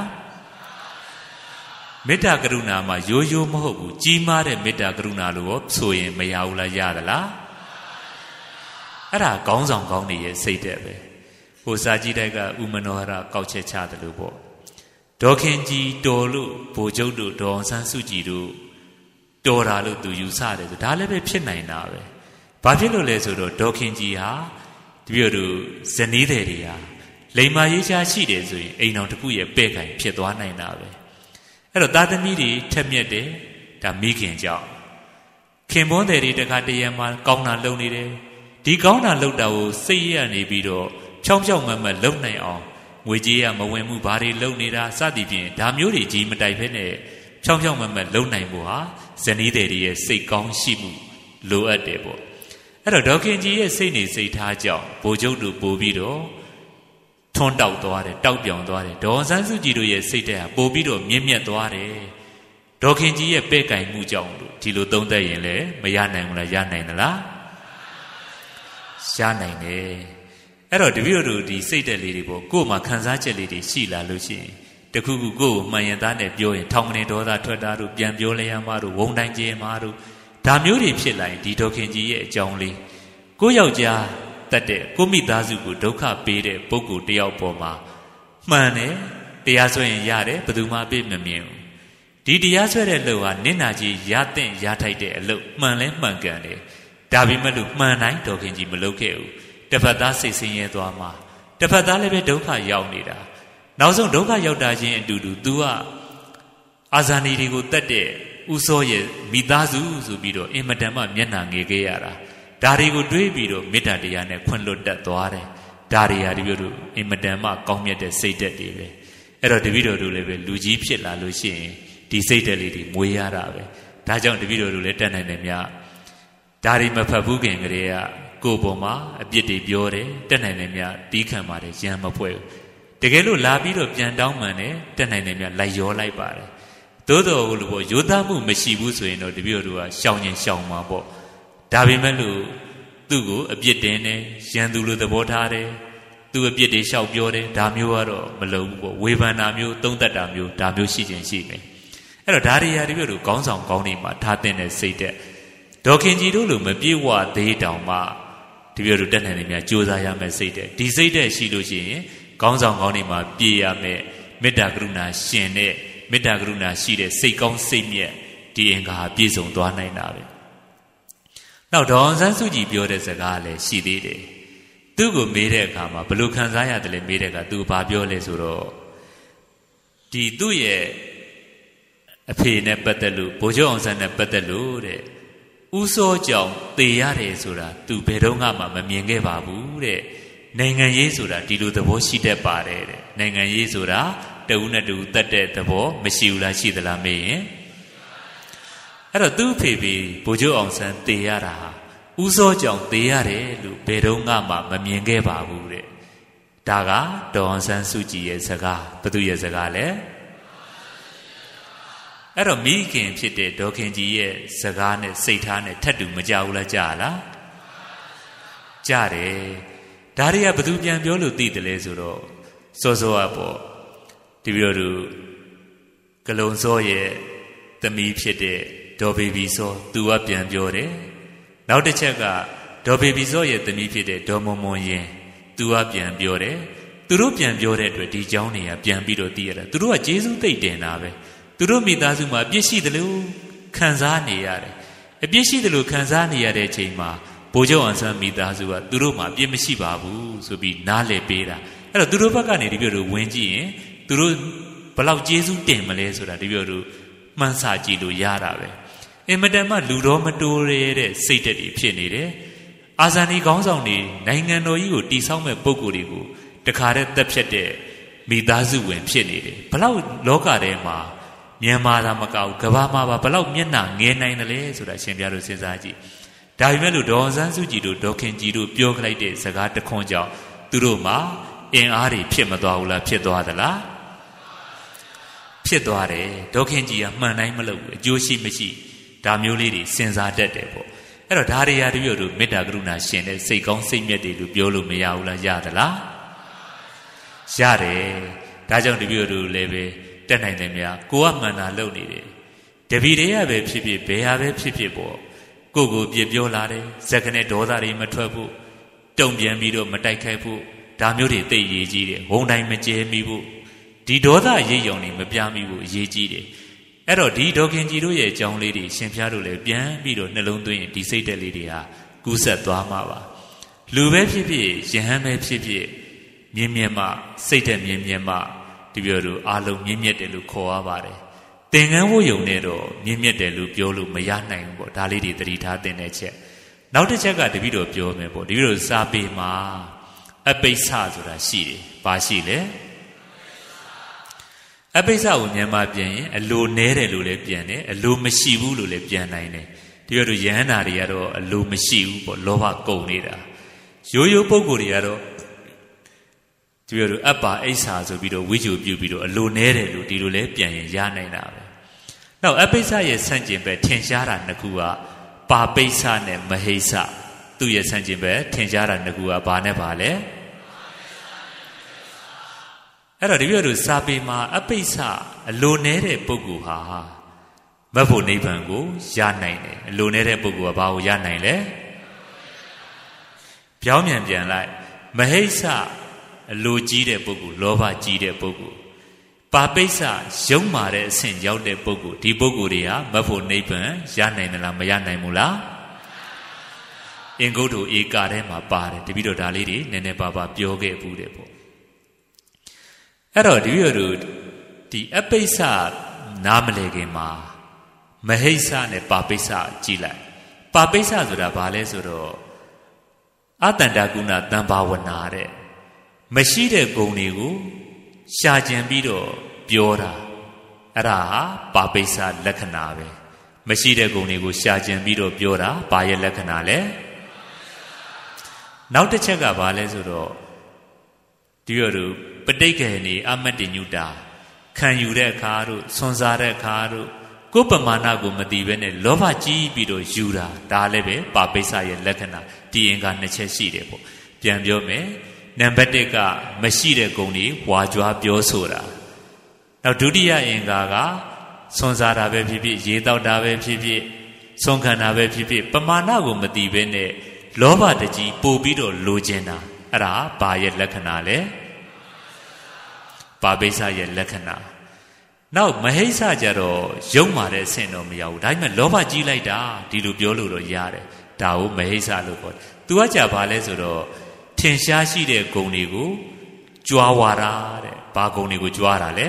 မေတ္တာကရုဏာမှာရိုးရိုးမဟုတ်ဘူးကြီးမားတဲ့မေတ္တာကရုဏာလို့ဆိုရင်မရဘူးလားရသလားအဲ့ဒါခေါင်းဆောင်ကောင်းနေရဲ့စိတ်တဲ့ပဲဟိုစာကြည့်တိုက်ကဥမနောဟရကောက်ချက်ချတယ်လို့ပေါ့ဒေါခင်ကြီးတော်လို့ဗိုလ်ချုပ်တို့ဒေါအောင်ဆန်းစုကြည်တို့တော်တာလို့သူယူဆတယ်ဆိုဒါလည်းပဲဖြစ်နိုင်တာပဲဘာဖြစ်လို့လဲဆိုတော့ဒေါခင်ကြီးဟာတပည့်တို့ဇနီးတွေဟာလိမ္မာရေးချာရှိတယ်ဆိုရင်အိမ်တော်တစ်ခုရဲ့ပဲ့ခိုင်ဖြစ်သွားနိုင်တာပဲအဲ့တော့သားသမီးတွေထက်မြက်တယ်ဒါမိခင်ကြောင့်ခင်ပွန်းတွေတခါတရံမှာကောင်းတာလုပ်နေတယ်ဒီကောင်းတာလုပ်တာကိုစိတ်ရနေပြီးတော့ဖြောင်းဖြောင်းမတ်မတ်လုပ်နိုင်အောင်ငွေကြေးရမဝင်မှုဘာတွေလုပ်နေတာစသည်ဖြင့်ဒါမျိုးတွေကြီးမတိုက်ဖဲနဲ့ဖြောင်းဖြောင်းမတ်မတ်လုပ်နိုင်ဖို့ဟာဇနီးတွေရဲ့စိတ်ကောင်းရှိမှုလိုအပ်တယ်ပေါ့အဲ့တော့ဒေါခင်ကြီးရဲ့စိတ်နေစိတ်ထားကြောင့်ဗိုလ်ချုပ်တို့ပို့ပြီးတော့ထွန်းတောက်သွားတယ်တောက်ပြောင်သွားတယ်ဒေါ်ဆန်းစုကြည်တို့ရဲ့စိတ်ထဲဟာပို့ပြီးတော့မြင့်မြတ်သွားတယ်ဒေါခင်ကြီးရဲ့ပဲ့ကင်မှုကြောင့်လို့ဒီလိုသုံးသပ်ရင်လည်းမရနိုင်ဘူးလားရနိုင်သလားရနိုင်တယ်အဲ့တော့တပည့်တို့ဒီစိတ်တက်လေးတွေပေါ့ကိုယ်မှာခံစားချက်လေးတွေရှိလာလို့ရှိရင်တခုခုကိုယ်ကိုမှန်ရင်သားနဲ့ပြောရင်ထောင်ကနေဒေါသထွက်တာတို့ပြန်ပြောလဲရမှာတို့ဝုံတိုင်းကျဲမှာတို့ဒါမျိုးတွေဖြစ်လာရင်ဒီဒေါခင်ကြီးရဲ့အကြောင်းလေးကိုယောက်ျားတတ်တဲ့ကိုမိသားစုကိုဒုက္ခပေးတဲ့ပုဂ္ဂိုလ်တယောက်ပေါ်မှာမှန်တယ်တရားစွဲရင်ရတယ်ဘယ်သူမှအပြစ်မမြင်ဘူးဒီတရားစွဲတဲ့လူဟာနင့်နာကြီးရတဲ့ရထိုက်တဲ့အလုပ်မှန်လဲမှန်ကန်တယ်ဒါပေမဲ့လို့မှန်တိုင်းဒေါခင်ကြီးမလုပ်ခဲ့ဘူးတစ်ဖက်သားစိတ်ဆင်းရဲသွားမှာတစ်ဖက်သားလည်းပဲဒုက္ခရောက်နေတာနောက်ဆုံးဒုက္ခရောက်တာချင်းအတူတူ तू ကအာဇာနည်တွေကိုတတ်တဲ့ဥစောရဲ့မိသားစုဆိုပြီးတော့အင်မတန်မှမျက်နှာငယ်ခဲ့ရတာဒါတွေကိုတွေးပြီးတော့မေတ္တာတရားနဲ့ခွင့်လွတ်တတ်သွားတယ်ဒါတွေဟာတပည့်တို့အင်မတန်မှကောင်းမြတ်တဲ့စိတ်ဓာတ်တွေပဲအဲ့တော့တပည့်တော်တို့လည်းပဲလူကြီးဖြစ်လာလို့ရှိရင်ဒီစိတ်ဓာတ်လေးတွေမွေးရတာပဲဒါကြောင့်တပည့်တော်တို့လည်းတတ်နိုင်တယ်များဒါတွေမဖတ်ဘူးခင်ကလေးကကိုယ်ပေါ်မှာအပြစ်တွေပြောတယ်တက်နိုင်တယ်များတီးခံပါတယ်ရံမဖွဲဘူးတကယ်လို့လာပြီးတော့ပြန်တောင်းမှန်တယ်တက်နိုင်တယ်များလိုက်ရောလိုက်ပါတယ်သို့တော်ဟိုလိုပေါ့ရိုးသားမှုမရှိဘူးဆိုရင်တော့တပည့်တို့ကရှောင်ရင်ရှောင်မှာပေါ့ဒါပေမဲ့လို့သူ့ကိုအပြစ်တင်တယ်ရန်သူလိုသဘောထားတယ်သူ့အပြစ်တွေလျှောက်ပြောတယ်ဒါမျိုးကတော့မလုပ်ဘူးပေါ့ဝေဖန်တာမျိုးသုံးသပ်တာမျိုးဒါမျိုးရှိခြင်းရှိမယ်အဲ့တော့ဒါတွေရာတွေပြောလို့ခေါင်းဆောင်ကောင်းနေမှာထားတဲ့စိတ်တဲ့ဒေါခင်ကြီးတို့လိုမပြေဝသေးတောင်မှဒီပြောလို့တက်နိုင်နေများကြိုးစားရမယ်စိတ်တဲ့ဒီစိတ်တဲ့ရှိလို့ရှိရင်ခေါင်းဆောင်ကောင်းနေမှာပြေရမယ်မေတ္တာကရုဏာရှင်တဲ့မေတ္တာကရုဏာရှိတဲ့စိတ်ကောင်းစိတ်မြတ်ဒီအင်္ဂါပြည့်စုံသွားနိုင်တာပဲနောက်ဒေါအောင်ဆန်းစုကြည်ပြောတဲ့စကားလည်းရှိသေးတယ်သူ့ကိုမေးတဲ့အခါမှာဘယ်လိုခံစားရတယ်လဲမေးတဲ့အခါသူဘာပြောလဲဆိုတော့ဒီသူ့ရဲ့အဖေနဲ့ပတ်သက်လို့ဗိုလ်ချုပ်အောင်ဆန်းနဲ့ပတ်သက်လို့တဲ့ဥစောကြောင့်သေရတယ်ဆိုတာသူဘယ်တော့မှမမြင်ခဲ့ပါဘူးတဲ့နိုင်ငံရေးဆိုတာဒီလိုသဘောရှိတတ်ပါတယ်တဲ့နိုင်ငံရေးဆိုတာတဦးနဲ့တဦးတတ်တဲ့သဘောမရှိဘူးလားရှိသလားမေးရင်အဲ့တော့သူ့ဖေဖေဗိုလ်ချုပ်အောင်ဆန်းသေရတာဥစောကြောင့်သေရတယ်လို့ဘယ်တော့မှမမြင်ခဲ့ပါဘူးတဲ့ဒါကဒေါအောင်ဆန်းစုကြည်ရဲ့စကားဘသူရဲ့စကားလဲအဲ့တော့မိခင်ဖြစ်တဲ့ဒေါခင်ကြီးရဲ့စကားနဲ့စိတ်ထားနဲ့ထပ်တူမကြဘူးလားကြားလားကြားတယ်ဒါတွေကဘသူပြန်ပြောလို့သိတယ်လဲဆိုတော့စောစောကပေါ့ဒီပြောလို့ကလုံစောရဲ့သမီးဖြစ်တဲ့ဒေါ်ဘေဘီစောသူကပြန်ပြောတယ်နောက်တစ်ချက်ကဒေါ်ဘေဘီစောရဲ့သမီးဖြစ်တဲ့ဒေါ်မွန်မွန်ရင်သူကပြန်ပြောတယ်သူတို့ပြန်ပြောတဲ့အတွက်ဒီเจ้าတွေကပြန်ပြီးတော့သိရတာသူတို့ကကျေးဇူးသိတင်တာပဲသူတို့မိသားစုမှာအပြစ်ရှိတယ်လို့ခံစားနေရတယ်အပြစ်ရှိတယ်လို့ခံစားနေရတဲ့အချိန်မှာဗိုလ်ချုပ်အောင်ဆန်းမိသားစုကသူတို့မှာအပြစ်မရှိပါဘူးဆိုပြီးနားလည်ပေးတာအဲ့တော့သူတို့ဘက်ကနေဒီပြောလို့ဝင်ကြည့်ရင်သူတို့ဘလောက်ကျေးဇူးတင်မလဲဆိုတာဒီပြောလို့မှန်းဆကြည့်လို့ရတာပဲအင်မတန်မှလူတော်မတိုးရတဲ့စိတ်ဓာတ်တွေဖြစ်နေတယ်အာဇာနည်ခေါင်းဆောင်တွေနိုင်ငံတော်ကြီးကိုတည်ဆောက်မဲ့ပုဂ္ဂိုလ်တွေကိုတခါတည်းတက်ဖြတ်တဲ့မိသားစုဝင်ဖြစ်နေတယ်ဘလောက်လောကထဲမှာမြန်မာသာမကဘူးကမ္ဘာမှာပါဘလောက်မျက်နှာငယ်နိုင်တယ်လဲဆိုတာရှင်ပြတို့စဉ်းစားကြည့်ဒါပေမဲ့လို့ဒေါအောင်ဆန်းစုကြည်တို့ဒေါခင်ကြည်တို့ပြောခလိုက်တဲ့စကားတခွန်းကြောင့်သူတို့မှာအင်အားတွေဖြစ်မသွားဘူးလားဖြစ်သွားသလားဖြစ်သွားတယ်ဒေါခင်ကြည်ကမှန်တိုင်းမလုပ်ဘူးအကျိုးရှိမရှိဒါမျိုးလေးတွေစဉ်းစားတတ်တယ်ပေါ့အဲ့တော့ဒါတွေရာတပြည့်တို့မေတ္တာကရုဏာရှင်တဲ့စိတ်ကောင်းစိတ်မြတ်တွေလို့ပြောလို့မရဘူးလားရသလားရတယ်ဒါကြောင့်တပြည့်တို့လည်းပဲတက်နိုင်တယ်များကိုကမှန်တာလုပ်နေတယ်တပီတွေကပဲဖြစ်ဖြစ်ဘယ်ဟာပဲဖြစ်ဖြစ်ပေါ့ကိုကိုပြပြောလာတယ်ဇက်ကနေဒေါသတွေမထွက်ဖို့တုံပြန်ပြီးတော့မတိုက်ခိုက်ဖို့ဒါမျိုးတွေသိရေးကြီးတယ်ဝုံတိုင်းမကျဲမိဖို့ဒီဒေါသရိပ်ရောင်တွေမပြမိဖို့အရေးကြီးတယ်အဲ့တော့ဒီဒေါခင်ကြီးတို့ရဲ့အကြောင်းလေးတွေရှင်ဖျားတို့လည်းပြန်ပြီးတော့နှလုံးသွင်းရင်ဒီစိတ်တက်လေးတွေဟာကူးဆက်သွားမှာပါလူပဲဖြစ်ဖြစ်ယဟန်ပဲဖြစ်ဖြစ်မြင်မြင်မှစိတ်တက်မြင်မြင်မှဒီပြောလို့အာလုံးမြင့်မြတ်တယ်လို့ခေါ်ရပါတယ်သင်္ကန်းဝတ်ယုံနဲ့တော့မြင့်မြတ်တယ်လို့ပြောလို့မရနိုင်ဘူးပေါ့ဒါလေးတွေသတိထားသင်တဲ့ချက်နောက်တစ်ချက်ကတပည့်တော်ပြောမယ်ပေါ့တပည့်တော်စာပေမှာအပိစ္ဆဆိုတာရှိတယ်ဘာရှိလဲအပိစ္ဆကိုမြန်မာပြန်ရင်အလိုနဲတယ်လို့လည်းပြန်တယ်အလိုမရှိဘူးလို့လည်းပြန်နိုင်တယ်တပည့်တော်ယဟန္တာတွေကတော့အလိုမရှိဘူးပေါ့လောဘကုန်နေတာရိုးရိုးပုဂ္ဂိုလ်တွေကတော့ဒီလိုအပ္ပါအိဋ္ဌာဆိုပြီးတော့ဝိဇ္ဇူပြုပြီးတော့အလိုနဲတယ်လို့ဒီလိုလဲပြန်ရင်ရနိုင်တာပဲ။နောက်အပိစ္ဆရဲ့ဆန့်ကျင်ဘက်ထင်ရှားတာနှစ်ခုကပါပိစ္ဆနဲ့မဟိစ္ဆသူ့ရဲ့ဆန့်ကျင်ဘက်ထင်ရှားတာနှစ်ခုကဘာနဲ့ဘာလဲ။အဲ့တော့ဒီလိုတို့စာပေမှာအပိစ္ဆအလိုနဲတဲ့ပုဂ္ဂိုလ်ဟာမဖို့နိဗ္ဗာန်ကိုရနိုင်တယ်။အလိုနဲတဲ့ပုဂ္ဂိုလ်ကဘာကိုရနိုင်လဲ။ပြောင်းပြန်ပြန်လိုက်မဟိစ္ဆအလိုကြီးတဲ့ပုဂ္ဂိုလ်လောဘကြီးတဲ့ပုဂ္ဂိုလ်ပါပိစ္ဆရုံမာတဲ့အဆင့်ရောက်တဲ့ပုဂ္ဂိုလ်ဒီပုဂ္ဂိုလ်တွေဟာမဖို့နိဗ္ဗာန်ရနိုင်သလားမရနိုင်ဘူးလားအင်္ဂုတ္တဧကာထဲမှာပါတယ်တပည့်တော်ဒါလေးတွေနည်းနည်းပါးပါးပြောခဲ့ဘူးတယ်ပေါ့အဲ့တော့တပည့်တော်တို့ဒီအပိစ္ဆနားမလည်ခင်မှာမဟိစ္ဆနဲ့ပါပိစ္ဆကြည်လိုက်ပါပိစ္ဆဆိုတာဘာလဲဆိုတော့အတ္တန္တကုဏတံဘာဝနာတဲ့မရှိတဲ့ဂုဏ်တွေကိုရှာကျင်ပြီးတော့ပြောတာအဲ့ဒါဟာပါပိစ္ဆလက္ခဏာပဲမရှိတဲ့ဂုဏ်တွေကိုရှာကျင်ပြီးတော့ပြောတာဘာရဲ့လက္ခဏာလဲနောက်တစ်ချက်ကဘာလဲဆိုတော့ဒီရတို့ပဋိက္ခေနေအမတ္တညုတာခံယူတဲ့အခါတို့ဆွန်စားတဲ့အခါတို့ကိုယ်ပမာဏကိုမသိဘဲနဲ့လောဘကြီးပြီးတော့ယူတာဒါလည်းပဲပါပိစ္ဆရဲ့လက္ခဏာဒီအင်္ဂါနှစ်ချက်ရှိတယ်ပေါ့ပြန်ပြောမယ်နံပါတ်တစ်ကမရှိတဲ့ဂုဏ်တွေဝါကြွားပြောဆိုတာနောက်ဒုတိယအင်္ဂါကစွန်စားတာပဲဖြစ်ဖြစ်ရေတောက်တာပဲဖြစ်ဖြစ်စွန်ခံတာပဲဖြစ်ဖြစ်ပမာဏကိုမသိဘဲနဲ့လောဘတကြီးပို့ပြီးတော့လိုချင်တာအဲ့ဒါဘာရဲ့လက္ခဏာလဲပါပိစ္ဆရဲ့လက္ခဏာနောက်မဟိစ္ဆကြတော့ယုံမာတဲ့အဆင့်တော့မရောက်ဘူးဒါပေမဲ့လောဘကြီးလိုက်တာဒီလိုပြောလို့တော့ရတယ်ဒါကိုမဟိစ္ဆလို့ခေါ်တယ်သူကကြာဘာလဲဆိုတော့ထင်ရှားရှိတဲ့ဂုဏ်တွေကိုကြွားဝါတာတဲ့ဘာဂုဏ်တွေကိုကြွားတာလဲ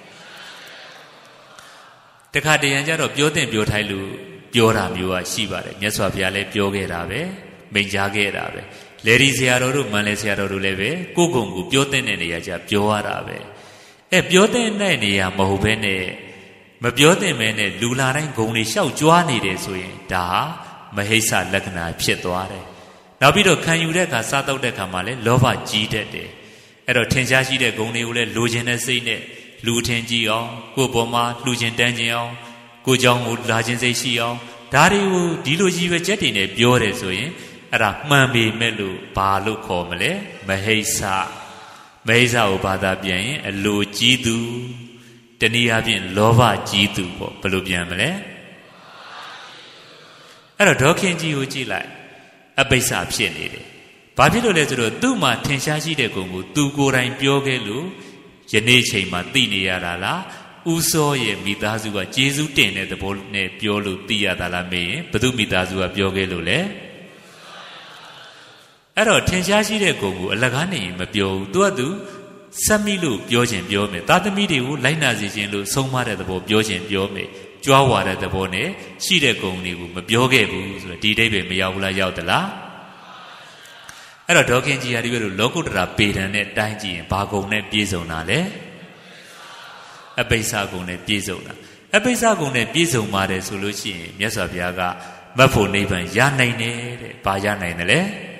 တခါတရံကြတော့ပြောတဲ့ပြောထိုင်လို့ပြောတာမျိုးကရှိပါတယ်မြတ်စွာဘုရားလည်းပြောခဲ့တာပဲမိန့်ကြားခဲ့တာပဲလေဒီဆရာတော်တို့မန်လေဆရာတော်တို့လည်းပဲကိုယ်ကုံကိုပြောတဲ့နေရာကျပြောရတာပဲအဲပြောတဲ့နေရာမဟုတ်ဘဲနဲ့မပြောတဲ့မဲနဲ့လူလာတိုင်းဂုံတွေလျှောက်ကြွားနေတယ်ဆိုရင်ဒါမဟိစ္ဆလက္ခဏာဖြစ်သွားတယ်နောက်ပြီးတော့ခံယူတဲ့အခါစားတော့တဲ့အခါမှာလည်းလောဘကြီးတတ်တယ်အဲ့တော့ထင်ရှားရှိတဲ့ဂုံတွေကိုလည်းလိုချင်တဲ့စိတ်နဲ့လူထင်ကြည့်အောင်ကိုယ်ပေါ်မှာလှူခြင်းတန်းခြင်းအောင်ကိုเจ้าကိုလာခြင်းစိတ်ရှိအောင်ဒါတွေကိုဒီလိုရည်ရွယ်ချက်တွေနဲ့ပြောတယ်ဆိုရင်အဲ့ဒါမှန်ပေမဲ့လို့ဘာလို့ခေါ်မလဲမဟိစ္ဆမဟိစ္ဆကိုဘာသာပြန်ရင်အလိုကြီးသူတနည်းအားဖြင့်လောဘကြီးသူပေါ့ဘယ်လိုပြန်မလဲအဲ့တော့ဒေါခင်ကြီးကိုကြည့်လိုက်အပိစ္ဆဖြစ်နေတယ်ဘာဖြစ်လို့လဲဆိုတော့သူ့မှာထင်ရှားရှိတဲ့ဂုဏ်ကိုသူကိုယ်တိုင်ပြောခဲ့လို့ယနေ့ချိန်မှာသိနေရတာလားဦးစောရဲ့မိသားစုကကျေးဇူးတင်တဲ့သဘောနဲ့ပြောလို့သိရတာလားမေးရင်ဘသူမိသားစုကပြောခဲ့လို့လဲအဲ့တော့ထင်ရှားရှိတဲ့ဂုဏ်ကိုအလကားနေရင်မပြောဘူးသူကသူစက်မိလို့ပြောခြင်းပြောမယ်သားသမီးတွေကိုလိုက်နာစေခြင်းလို့ဆုံးမတဲ့သဘောပြောခြင်းပြောမယ်ကြွားဝါတဲ့သဘောနဲ့ရှိတဲ့ဂုဏ်တွေကိုမပြောခဲ့ဘူးဆိုတော့ဒီအိဗယ်မရောက်ဘူးလားရောက်သလားအဲ့တော့ဒေါခင်ကြီးဟာဒီလိုလောကုတ္တရာပေဒံနဲ့တိုင်းကြည့်ရင်ဘာဂုဏ်နဲ့ပြည့်စုံတာလဲအပိစ္ဆဂုဏ်နဲ့ပြည့်စုံတာအပိစ္ဆဂုဏ်နဲ့ပြည့်စုံပါတယ်ဆိုလို့ရှိရင်မြတ်စွာဘုရားကမတ်ဖို့နိဗ္ဗာန်ရနိုင်တယ်တဲ့ဘာရနိုင်တယ်လဲ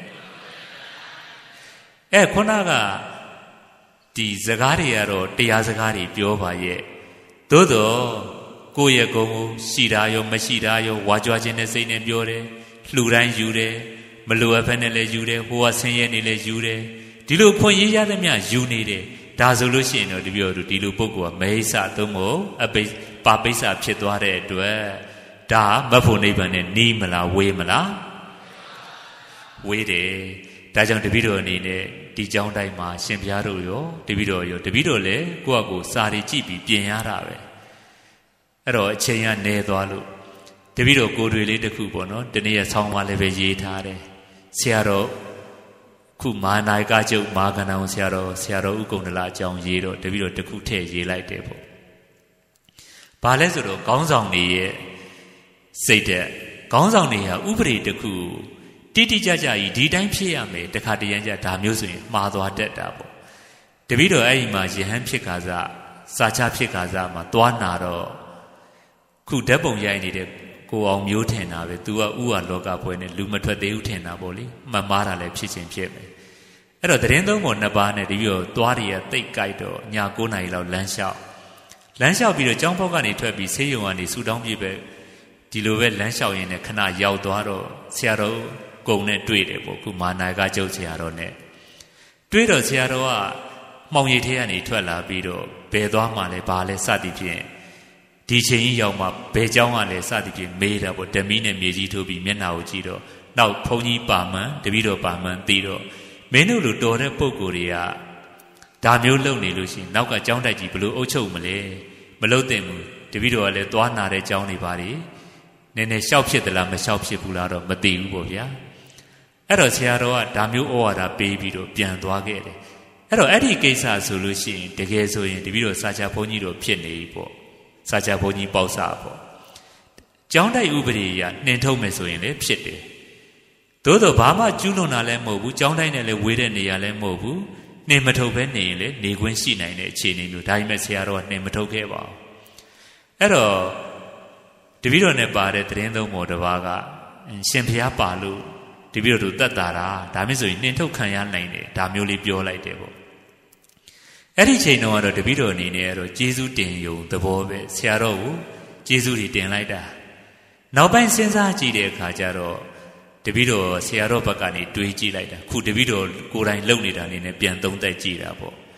အဲခုနကဒီစကားတွေကတော့တရားစကားတွေပြောပါရဲ့သို့တော့ကိုယ့်ရဲ့ဂုဏ်ကိုရှိတာရောမရှိတာရောဝါကြွားခြင်းနဲ့စိတ်နဲ့ပြောတယ်လှူတိုင်းယူတယ်မလိုအပ်ဖက်နဲ့လည်းယူတယ်ဟိုကဆင်းရဲနေလည်းယူတယ်ဒီလိုခွင့်ရရသမျှယူနေတယ်ဒါဆိုလို့ရှိရင်တော့ဒီပြောသူဒီလိုပုဂ္ဂိုလ်ကမဟိစ္ဆသုံးဖို့အပိပါပိစ္ဆဖြစ်သွားတဲ့အတွက်ဒါမဖို့နိဗ္ဗာန်နဲ့နီးမလားဝေးမလားဝေးတယ်ဒါကြောင့်တပည့်တော်အနေနဲ့ဒီကြောင်းတိုင်းမှာရှင်ဘုရားတို့ရောတပည့်တော်ရောတပည့်တော်လည်းကိုယ့်အကိုစာရီကြည့်ပြီးပြင်ရတာပဲအဲ့တော့အချိန်ကနေသွားလို့တပည့်တော်ကိုယ်တွေလေးတစ်ခုပေါ့နော်တနေ့ရက်ဆောင်းပါလည်းပဲရေးထားတယ်ဆရာတော်ခုမာနာယကကျုပ်မာကဏ္ဍဆရာတော်ဆရာတော်ဥက္ကုန္ဒလအကြောင်းရေးတော့တပည့်တော်တစ်ခုထည့်ရေးလိုက်တယ်ပေါ့ဘာလဲဆိုတော့ခေါင်းဆောင်တွေရဲ့စိတ်တဲ့ခေါင်းဆောင်တွေဟာဥပဒေတစ်ခုတိတိကျကျကြီးဒီတိုင်းဖြစ်ရမယ်တခါတရံကြဒါမျိုးဆိုရင်မှားသွားတတ်တာပေါ့တပည့်တော်အဲ့ဒီမှာယဟန်ဖြစ်ခါစားစာချဖြစ်ခါစားမှာသွားနာတော့ခုဓာတ်ပုံရိုက်နေတဲ့ကိုအောင်မျိုးထင်တာပဲ तू ကဥဝလောကပွဲနဲ့လူမထွက်သေးဘူးထင်တာပေါ့လေမှန်မှားတာလည်းဖြစ်ချင်းဖြစ်မယ်အဲ့တော့သတင်းသုံးပုံနှစ်ပါးနဲ့ဒီပြီးတော့သွားရတိတ်ကြိုက်တော့ည9နာရီလောက်လမ်းလျှောက်လမ်းလျှောက်ပြီးတော့ကျောင်းပေါက်ကနေထွက်ပြီးဆေးရုံကနေဆူတောင်းပြပဲဒီလိုပဲလမ်းလျှောက်ရင်းနဲ့ခဏရောက်သွားတော့ဆရာတော်ကုံနဲ့တွေ့တယ်ပေါ့ခုမာနာယကကျုပ်ဆရာတော်နဲ့တွေ့တော့ဆရာတော်ကမှောင်ရည်ထဲကနေထွက်လာပြီးတော့ဘယ်သွားမှလဲဘာလဲစသည်ဖြင့်ဒီချိန်ကြီးရောက်မှဘယ်เจ้าကလဲစသည်ဖြင့်မေးတာပေါ့ဓမီနဲ့မြေကြီးထိုးပြီးမျက်နှာကိုကြည့်တော့နောက်ဘုန်းကြီးပါမှန်တပည့်တော်ပါမှန်သိတော့မင်းတို့လိုတော်တဲ့ပုံကိုယ်တွေကဒါမျိုးလုပ်နေလို့ရှိရင်နောက်ကเจ้าတိုက်ကြီးဘလို့အုပ်ချုပ်မလဲမလုပ်သင့်ဘူးတပည့်တော်ကလည်းသွားနာတဲ့เจ้าတွေပါတွေနည်းနည်းရှောက်ဖြစ်သလားမရှောက်ဖြစ်ဘူးလားတော့မသိဘူးပေါ့ဗျာအဲ့တော့ဆရာတော်ကဒါမျိုးဩဝါဒပေးပြီးတော့ပြန်သွားခဲ့တယ်အဲ့တော့အဲ့ဒီကိစ္စဆိုလို့ရှိရင်တကယ်ဆိုရင်တပည့်တော်စာချဘုန်းကြီးတို့ဖြစ်နေပြီပေါ့စာချဘုန်းကြီးပေါက်စားပေါ့ကျောင်းတိုက်ဥပဒေရနှင်ထုတ်မယ်ဆိုရင်လည်းဖြစ်တယ်သို့တော့ဘာမှကျူးလွန်တာလည်းမဟုတ်ဘူးကျောင်းတိုက်နဲ့လည်းဝေးတဲ့နေရာလည်းမဟုတ်ဘူးနှင်မထုတ်ပဲနေရင်လည်းနေခွင့်ရှိနိုင်တဲ့အခြေအနေမျိုးဒါပေမဲ့ဆရာတော်ကနှင်မထုတ်ခဲ့ပါဘူးအဲ့တော့တပည့်တော်နဲ့ပါတဲ့သတင်းသုံးပေါ်တစ်ပါးကရှင်ဘုရားပါလို့တပည့်တော်တို့တတ်တာဒါမျိုးဆိုရင်နှင်ထုတ်ခံရနိုင်တယ်ဒါမျိုးလေးပြောလိုက်တယ်ပေါ့အဲ့ဒီချိန်တော့ကတော့တပည့်တော်အနေနဲ့ကတော့ကျေးဇူးတင်ယုံသဘောပဲဆရာတော်ကိုကျေးဇူးတွေတင်လိုက်တာနောက်ပိုင်းစဉ်းစားကြည့်တဲ့အခါကျတော့တပည့်တော်ဆရာတော်ဘက်ကနေတွေးကြည့်လိုက်တာခုတပည့်တော်ကိုယ်တိုင်လုပ်နေတာနေနဲ့ပြန်သုံးသပ်ကြည့်တာပေါ့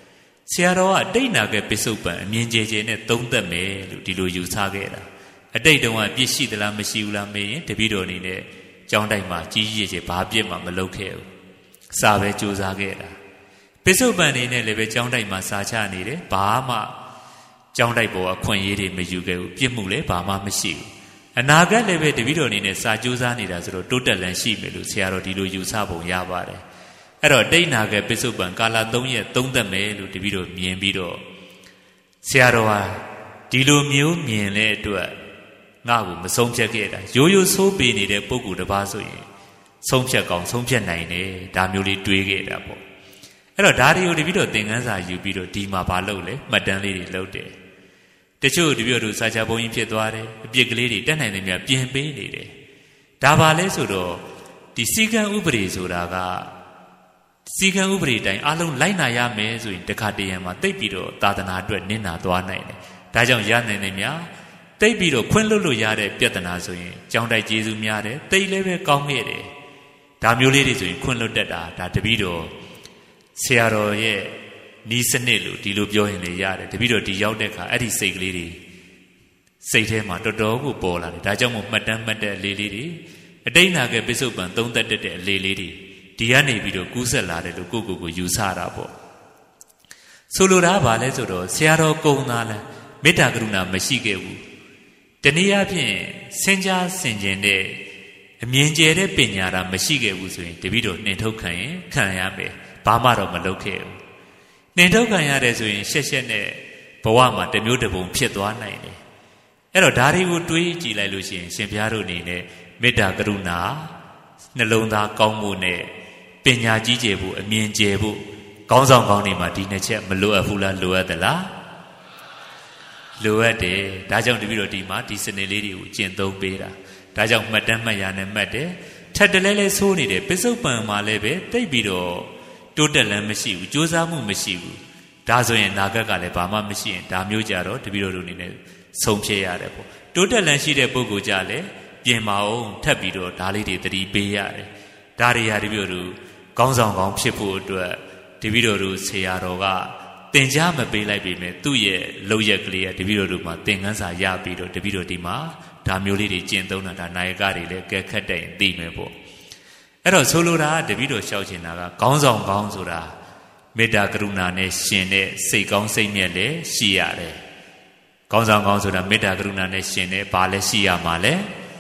ဆရာတော်ကအတိတ်နာခဲ့ပစ္စုပန်အမြင်ကျကျနဲ့သုံးသက်မယ်လို့ဒီလိုယူဆခဲ့တာအတိတ်တုန်းကပြစ်ရှိသလားမရှိဘူးလားမေးရင်တပည့်တော်အနေနဲ့ကျောင်းတိုက်မှာကြီးကြီးကျယ်ဘာပြစ်မှမလုပ်ခဲ့ဘူးစာပဲကြိုးစားခဲ့တာပစ္စုပန်နေနဲ့လည်းပဲကျောင်းတိုက်မှာစာချနေတယ်ဘာမှကျောင်းတိုက်ပေါ်အခွင့်အရေးတွေမယူခဲ့ဘူးပြစ်မှုလည်းဘာမှမရှိဘူးအနာဂတ်လည်းပဲတပည့်တော်အနေနဲ့စာကြိုးစားနေတာဆိုတော့တိုးတက်လန်းရှိမယ်လို့ဆရာတော်ဒီလိုယူဆပုံရပါတယ်အဲ့တော့တိတ်နာခဲ့ပစ္စုပန်ကာလသုံးရက်သုံးသက်မယ်လို့တပည့်တော်မြင်ပြီးတော့ဆရာတော်ဟာဒီလိုမျိုးမြင်တဲ့အတွက်ငါ့ကိုမဆုံးဖြတ်ခဲ့တာရိုးရိုးဆိုးပေနေတဲ့ပုဂ္ဂိုလ်တစ်ပါးဆိုရင်ဆုံးဖြတ်ကောင်းဆုံးဖြတ်နိုင်တယ်ဒါမျိုးလေးတွေးခဲ့တာပေါ့အဲ့တော့ဒါတွေကိုတပည့်တော်သင်ခန်းစာယူပြီးတော့ဒီမှာဘာလုပ်လဲမှတ်တမ်းလေးတွေလုပ်တယ်တချို့တပည့်တော်စာချဘုံကြီးဖြစ်သွားတယ်အပြစ်ကလေးတွေတက်နိုင်တယ်များပြင်ပေးနေတယ်ဒါပါလဲဆိုတော့ဒီစီကံဥပဒေဆိုတာကစီကံဥပဒေတိုင်းအလုံးလိုက်နာရမယ်ဆိုရင်တခါတရံမှာတိတ်ပြီးတော့သာသနာအတွက်နင့်နာသွားနိုင်တယ်ဒါကြောင့်ရနိုင်တယ်များတိတ်ပြီးတော့ခွင့်လွတ်လို့ရတဲ့ပြဿနာဆိုရင်ကျောင်းတိုက်ကျေးဇူးများတယ်တိတ်လည်းပဲကောင်းခဲ့တယ်ဒါမျိုးလေးတွေဆိုရင်ခွင့်လွတ်တတ်တာဒါတပည့်တော်ဆရာတော်ရဲ့နီးစနစ်လို့ဒီလိုပြောရင်လည်းရတယ်တပည့်တော်ဒီရောက်တဲ့အခါအဲ့ဒီစိတ်ကလေးတွေစိတ်ထဲမှာတော်တော်ကိုပေါ်လာတယ်ဒါကြောင့်မို့မှတ်တမ်းမှတ်တဲ့အလေးလေးတွေအတိတ်နာခဲ့ပစ္စုပန်သုံးသက်တဲ့အလေးလေးတွေဒီကနေပြီးတော့ကူးဆက်လာတယ်လို့ကိုယ့်ကိုယ်ကိုယူဆတာပေါ့ဆိုလိုတာကဘာလဲဆိုတော့ဆရာတော်ကုံသားလဲမေတ္တာကရုဏာမရှိခဲ့ဘူးတနည်းအားဖြင့်စင်ကြားဆင်ခြင်တဲ့အမြင်ကျယ်တဲ့ပညာတာမရှိခဲ့ဘူးဆိုရင်တပည့်တော်နှင်ထုတ်ခံရင်ခံရမယ်ဘာမှတော့မလုပ်ခဲ့ဘူးနှင်ထုတ်ခံရတယ်ဆိုရင်ရှက်ရှက်နဲ့ဘဝမှာတစ်မျိုးတစ်ပုံဖြစ်သွားနိုင်တယ်အဲ့တော့ဒါတွေကိုတွေးကြည့်လိုက်လို့ရှိရင်ရှင်ဘုရားတို့အနေနဲ့မေတ္တာကရုဏာနှလုံးသားကောင်းဖို့နဲ့ပညာကြီးကျယ်ဖို့အမြင်ကျယ်ဖို့ကောင်းဆောင်ကောင်းတွေမှာဒီနှစ်ချက်မလိုအပ်ဘူးလားလိုအပ်သလားလိုအပ်တယ်ဒါကြောင့်တပည့်တော်ဒီမှာဒီစနစ်လေးတွေကိုကျင့်သုံးပေးတာဒါကြောင့်မှတ်တမ်းမှတ်ရနဲ့မှတ်တယ်ထက်တလဲလဲဆိုးနေတယ်ပစ္စုပန်မှာလည်းပဲတိတ်ပြီးတော့တိုးတက်လန်းမရှိဘူးကြိုးစားမှုမရှိဘူးဒါဆိုရင်နာဂတ်ကလည်းဘာမှမရှိရင်ဒါမျိုးကြတော့တပည့်တော်တို့အနေနဲ့ဆုံးဖြတ်ရတယ်ပေါ့တိုးတက်လန်းရှိတဲ့ပုဂ္ဂိုလ်ကြလည်းပြင်မအောင်ထပ်ပြီးတော့ဒါလေးတွေတတိပေးရတယ်ဒါတွေဟာတပည့်တော်တို့ကောင်းဆောင်ကောင်းဖြစ်ဖို့အတွက်တပည့်တော်တို့ဆရာတော်ကသင်ကြားမပေးလိုက်ပေမဲ့သူ့ရဲ့လောက်ရက်ကလေးကတပည့်တော်တို့မှာသင်ခန်းစာရပြီးတော့တပည့်တော်ဒီမှာဒါမျိုးလေးတွေကျင့်သုံးတာဒါနာယကတွေလည်းကဲခတ်တဲ့သိမယ်ပေါ့အဲ့တော့ဆိုလိုတာကတပည့်တော်ရှောက်ချင်တာကခေါင်းဆောင်ကောင်းဆိုတာမေတ္တာကရုဏာနဲ့ရှင်တဲ့စိတ်ကောင်းစိတ်မြတ်လည်းရှိရတယ်ခေါင်းဆောင်ကောင်းဆိုတာမေတ္တာကရုဏာနဲ့ရှင်တဲ့ဘာလဲရှိရမှာလဲ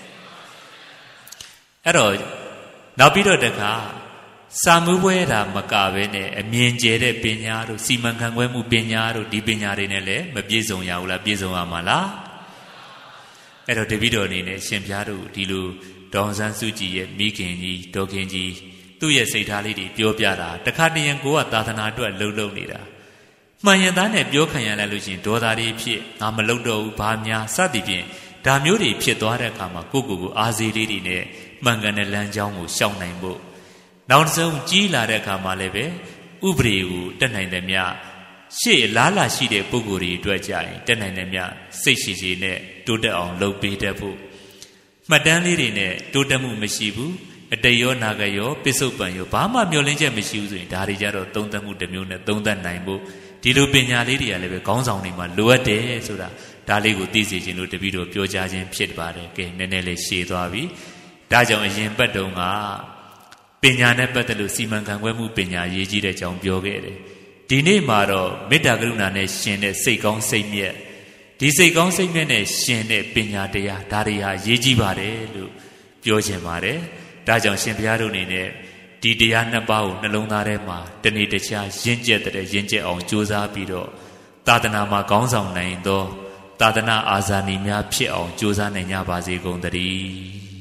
အဲ့တော့နောက်ပြီးတော့တခါစာမှုပွဲတာမကပဲနဲ့အမြင်ကျယ်တဲ့ပညာတို့စီမံခန့်ခွဲမှုပညာတို့ဒီပညာတွေနဲ့လည်းမပြည့်စုံရဘူးလားပြည့်စုံရမှာလားအဲ့တော့တပည့်တော်အနေနဲ့ရှင်ဘုရားတို့ဒီလိုဒေါန်ဆန်းစုကြည်ရဲ့မိခင်ကြီးဒေါခင်ကြီးသူ့ရဲ့စိတ်ထားလေးတွေပြောပြတာတခါတရံကိုကသာသနာအတွက်လှုပ်လှုပ်နေတာမှန်ရင်သားနဲ့ပြောခံရလိုက်လို့ရှိရင်ဒေါသတွေဖြစ်ငါမလှုပ်တော့ဘူးဘာများစသည်ဖြင့်ဒါမျိုးတွေဖြစ်သွားတဲ့အခါမှာကိုယ့်ကိုယ်ကိုအာဇီလေးတွေနဲ့မှန်ကန်တဲ့လမ်းကြောင်းကိုရှောင်နိုင်ဖို့နောက်ဆုံးကြီးလာတဲ့အခါမှာလည်းပဲဥပဒေကိုတက်နိုင်တယ်မြရှေ့လားလာရှိတဲ့ပုဂ္ဂိုလ်တွေအတွက်ကြရင်တက်နိုင်တယ်မြစိတ်ရှိရှိနဲ့တိုးတက်အောင်လုပ်ပေးတတ်ဖို့မှတ်တမ်းလေးတွေနဲ့တိုးတက်မှုမရှိဘူးအတရောနာဂရောပစ္စုပန်ရောဘာမှမျောလင်းချက်မရှိဘူးဆိုရင်ဒါတွေကြတော့သုံးသပ်မှုတစ်မျိုးနဲ့သုံးသပ်နိုင်ဖို့ဒီလိုပညာလေးတွေကလည်းပဲခေါင်းဆောင်တွေမှာလိုအပ်တယ်ဆိုတာဒါလေးကိုသိစေခြင်းလို့တပည့်တော်ပြောကြားခြင်းဖြစ်ပါတယ်ကဲနည်းနည်းလေးရှည်သွားပြီဒါကြောင့်အရင်ပတ်တုန်းကပညာနဲ့ပတ်သက်လို့စီမံခန့်ခွဲမှုပညာရေးကြီးတဲ့အကြောင်းပြောခဲ့တယ်ဒီနေ့မှာတော့မေတ္တာကရုဏာနဲ့ရှင်တဲ့စိတ်ကောင်းစိတ်မြတ်ဒီစိတ်ကောင်းစိတ်မြတ်နဲ့ရှင်တဲ့ပညာတရားဒါတွေဟာရေးကြီးပါတယ်လို့ပြောချင်ပါတယ်ဒါကြောင့်ရှင်ဘုရားတို့အနေနဲ့ဒီတရားနှစ်ပါးကိုနှလုံးသားထဲမှာတနေ့တခြားရင့်ကျက်တဲ့ရင့်ကျက်အောင်ကြိုးစားပြီးတော့သာသနာမှာကောင်းဆောင်နိုင်သောသာသနာအာဇာနည်များဖြစ်အောင်ကြိုးစားနိုင်ကြပါစေကုန်သတည်း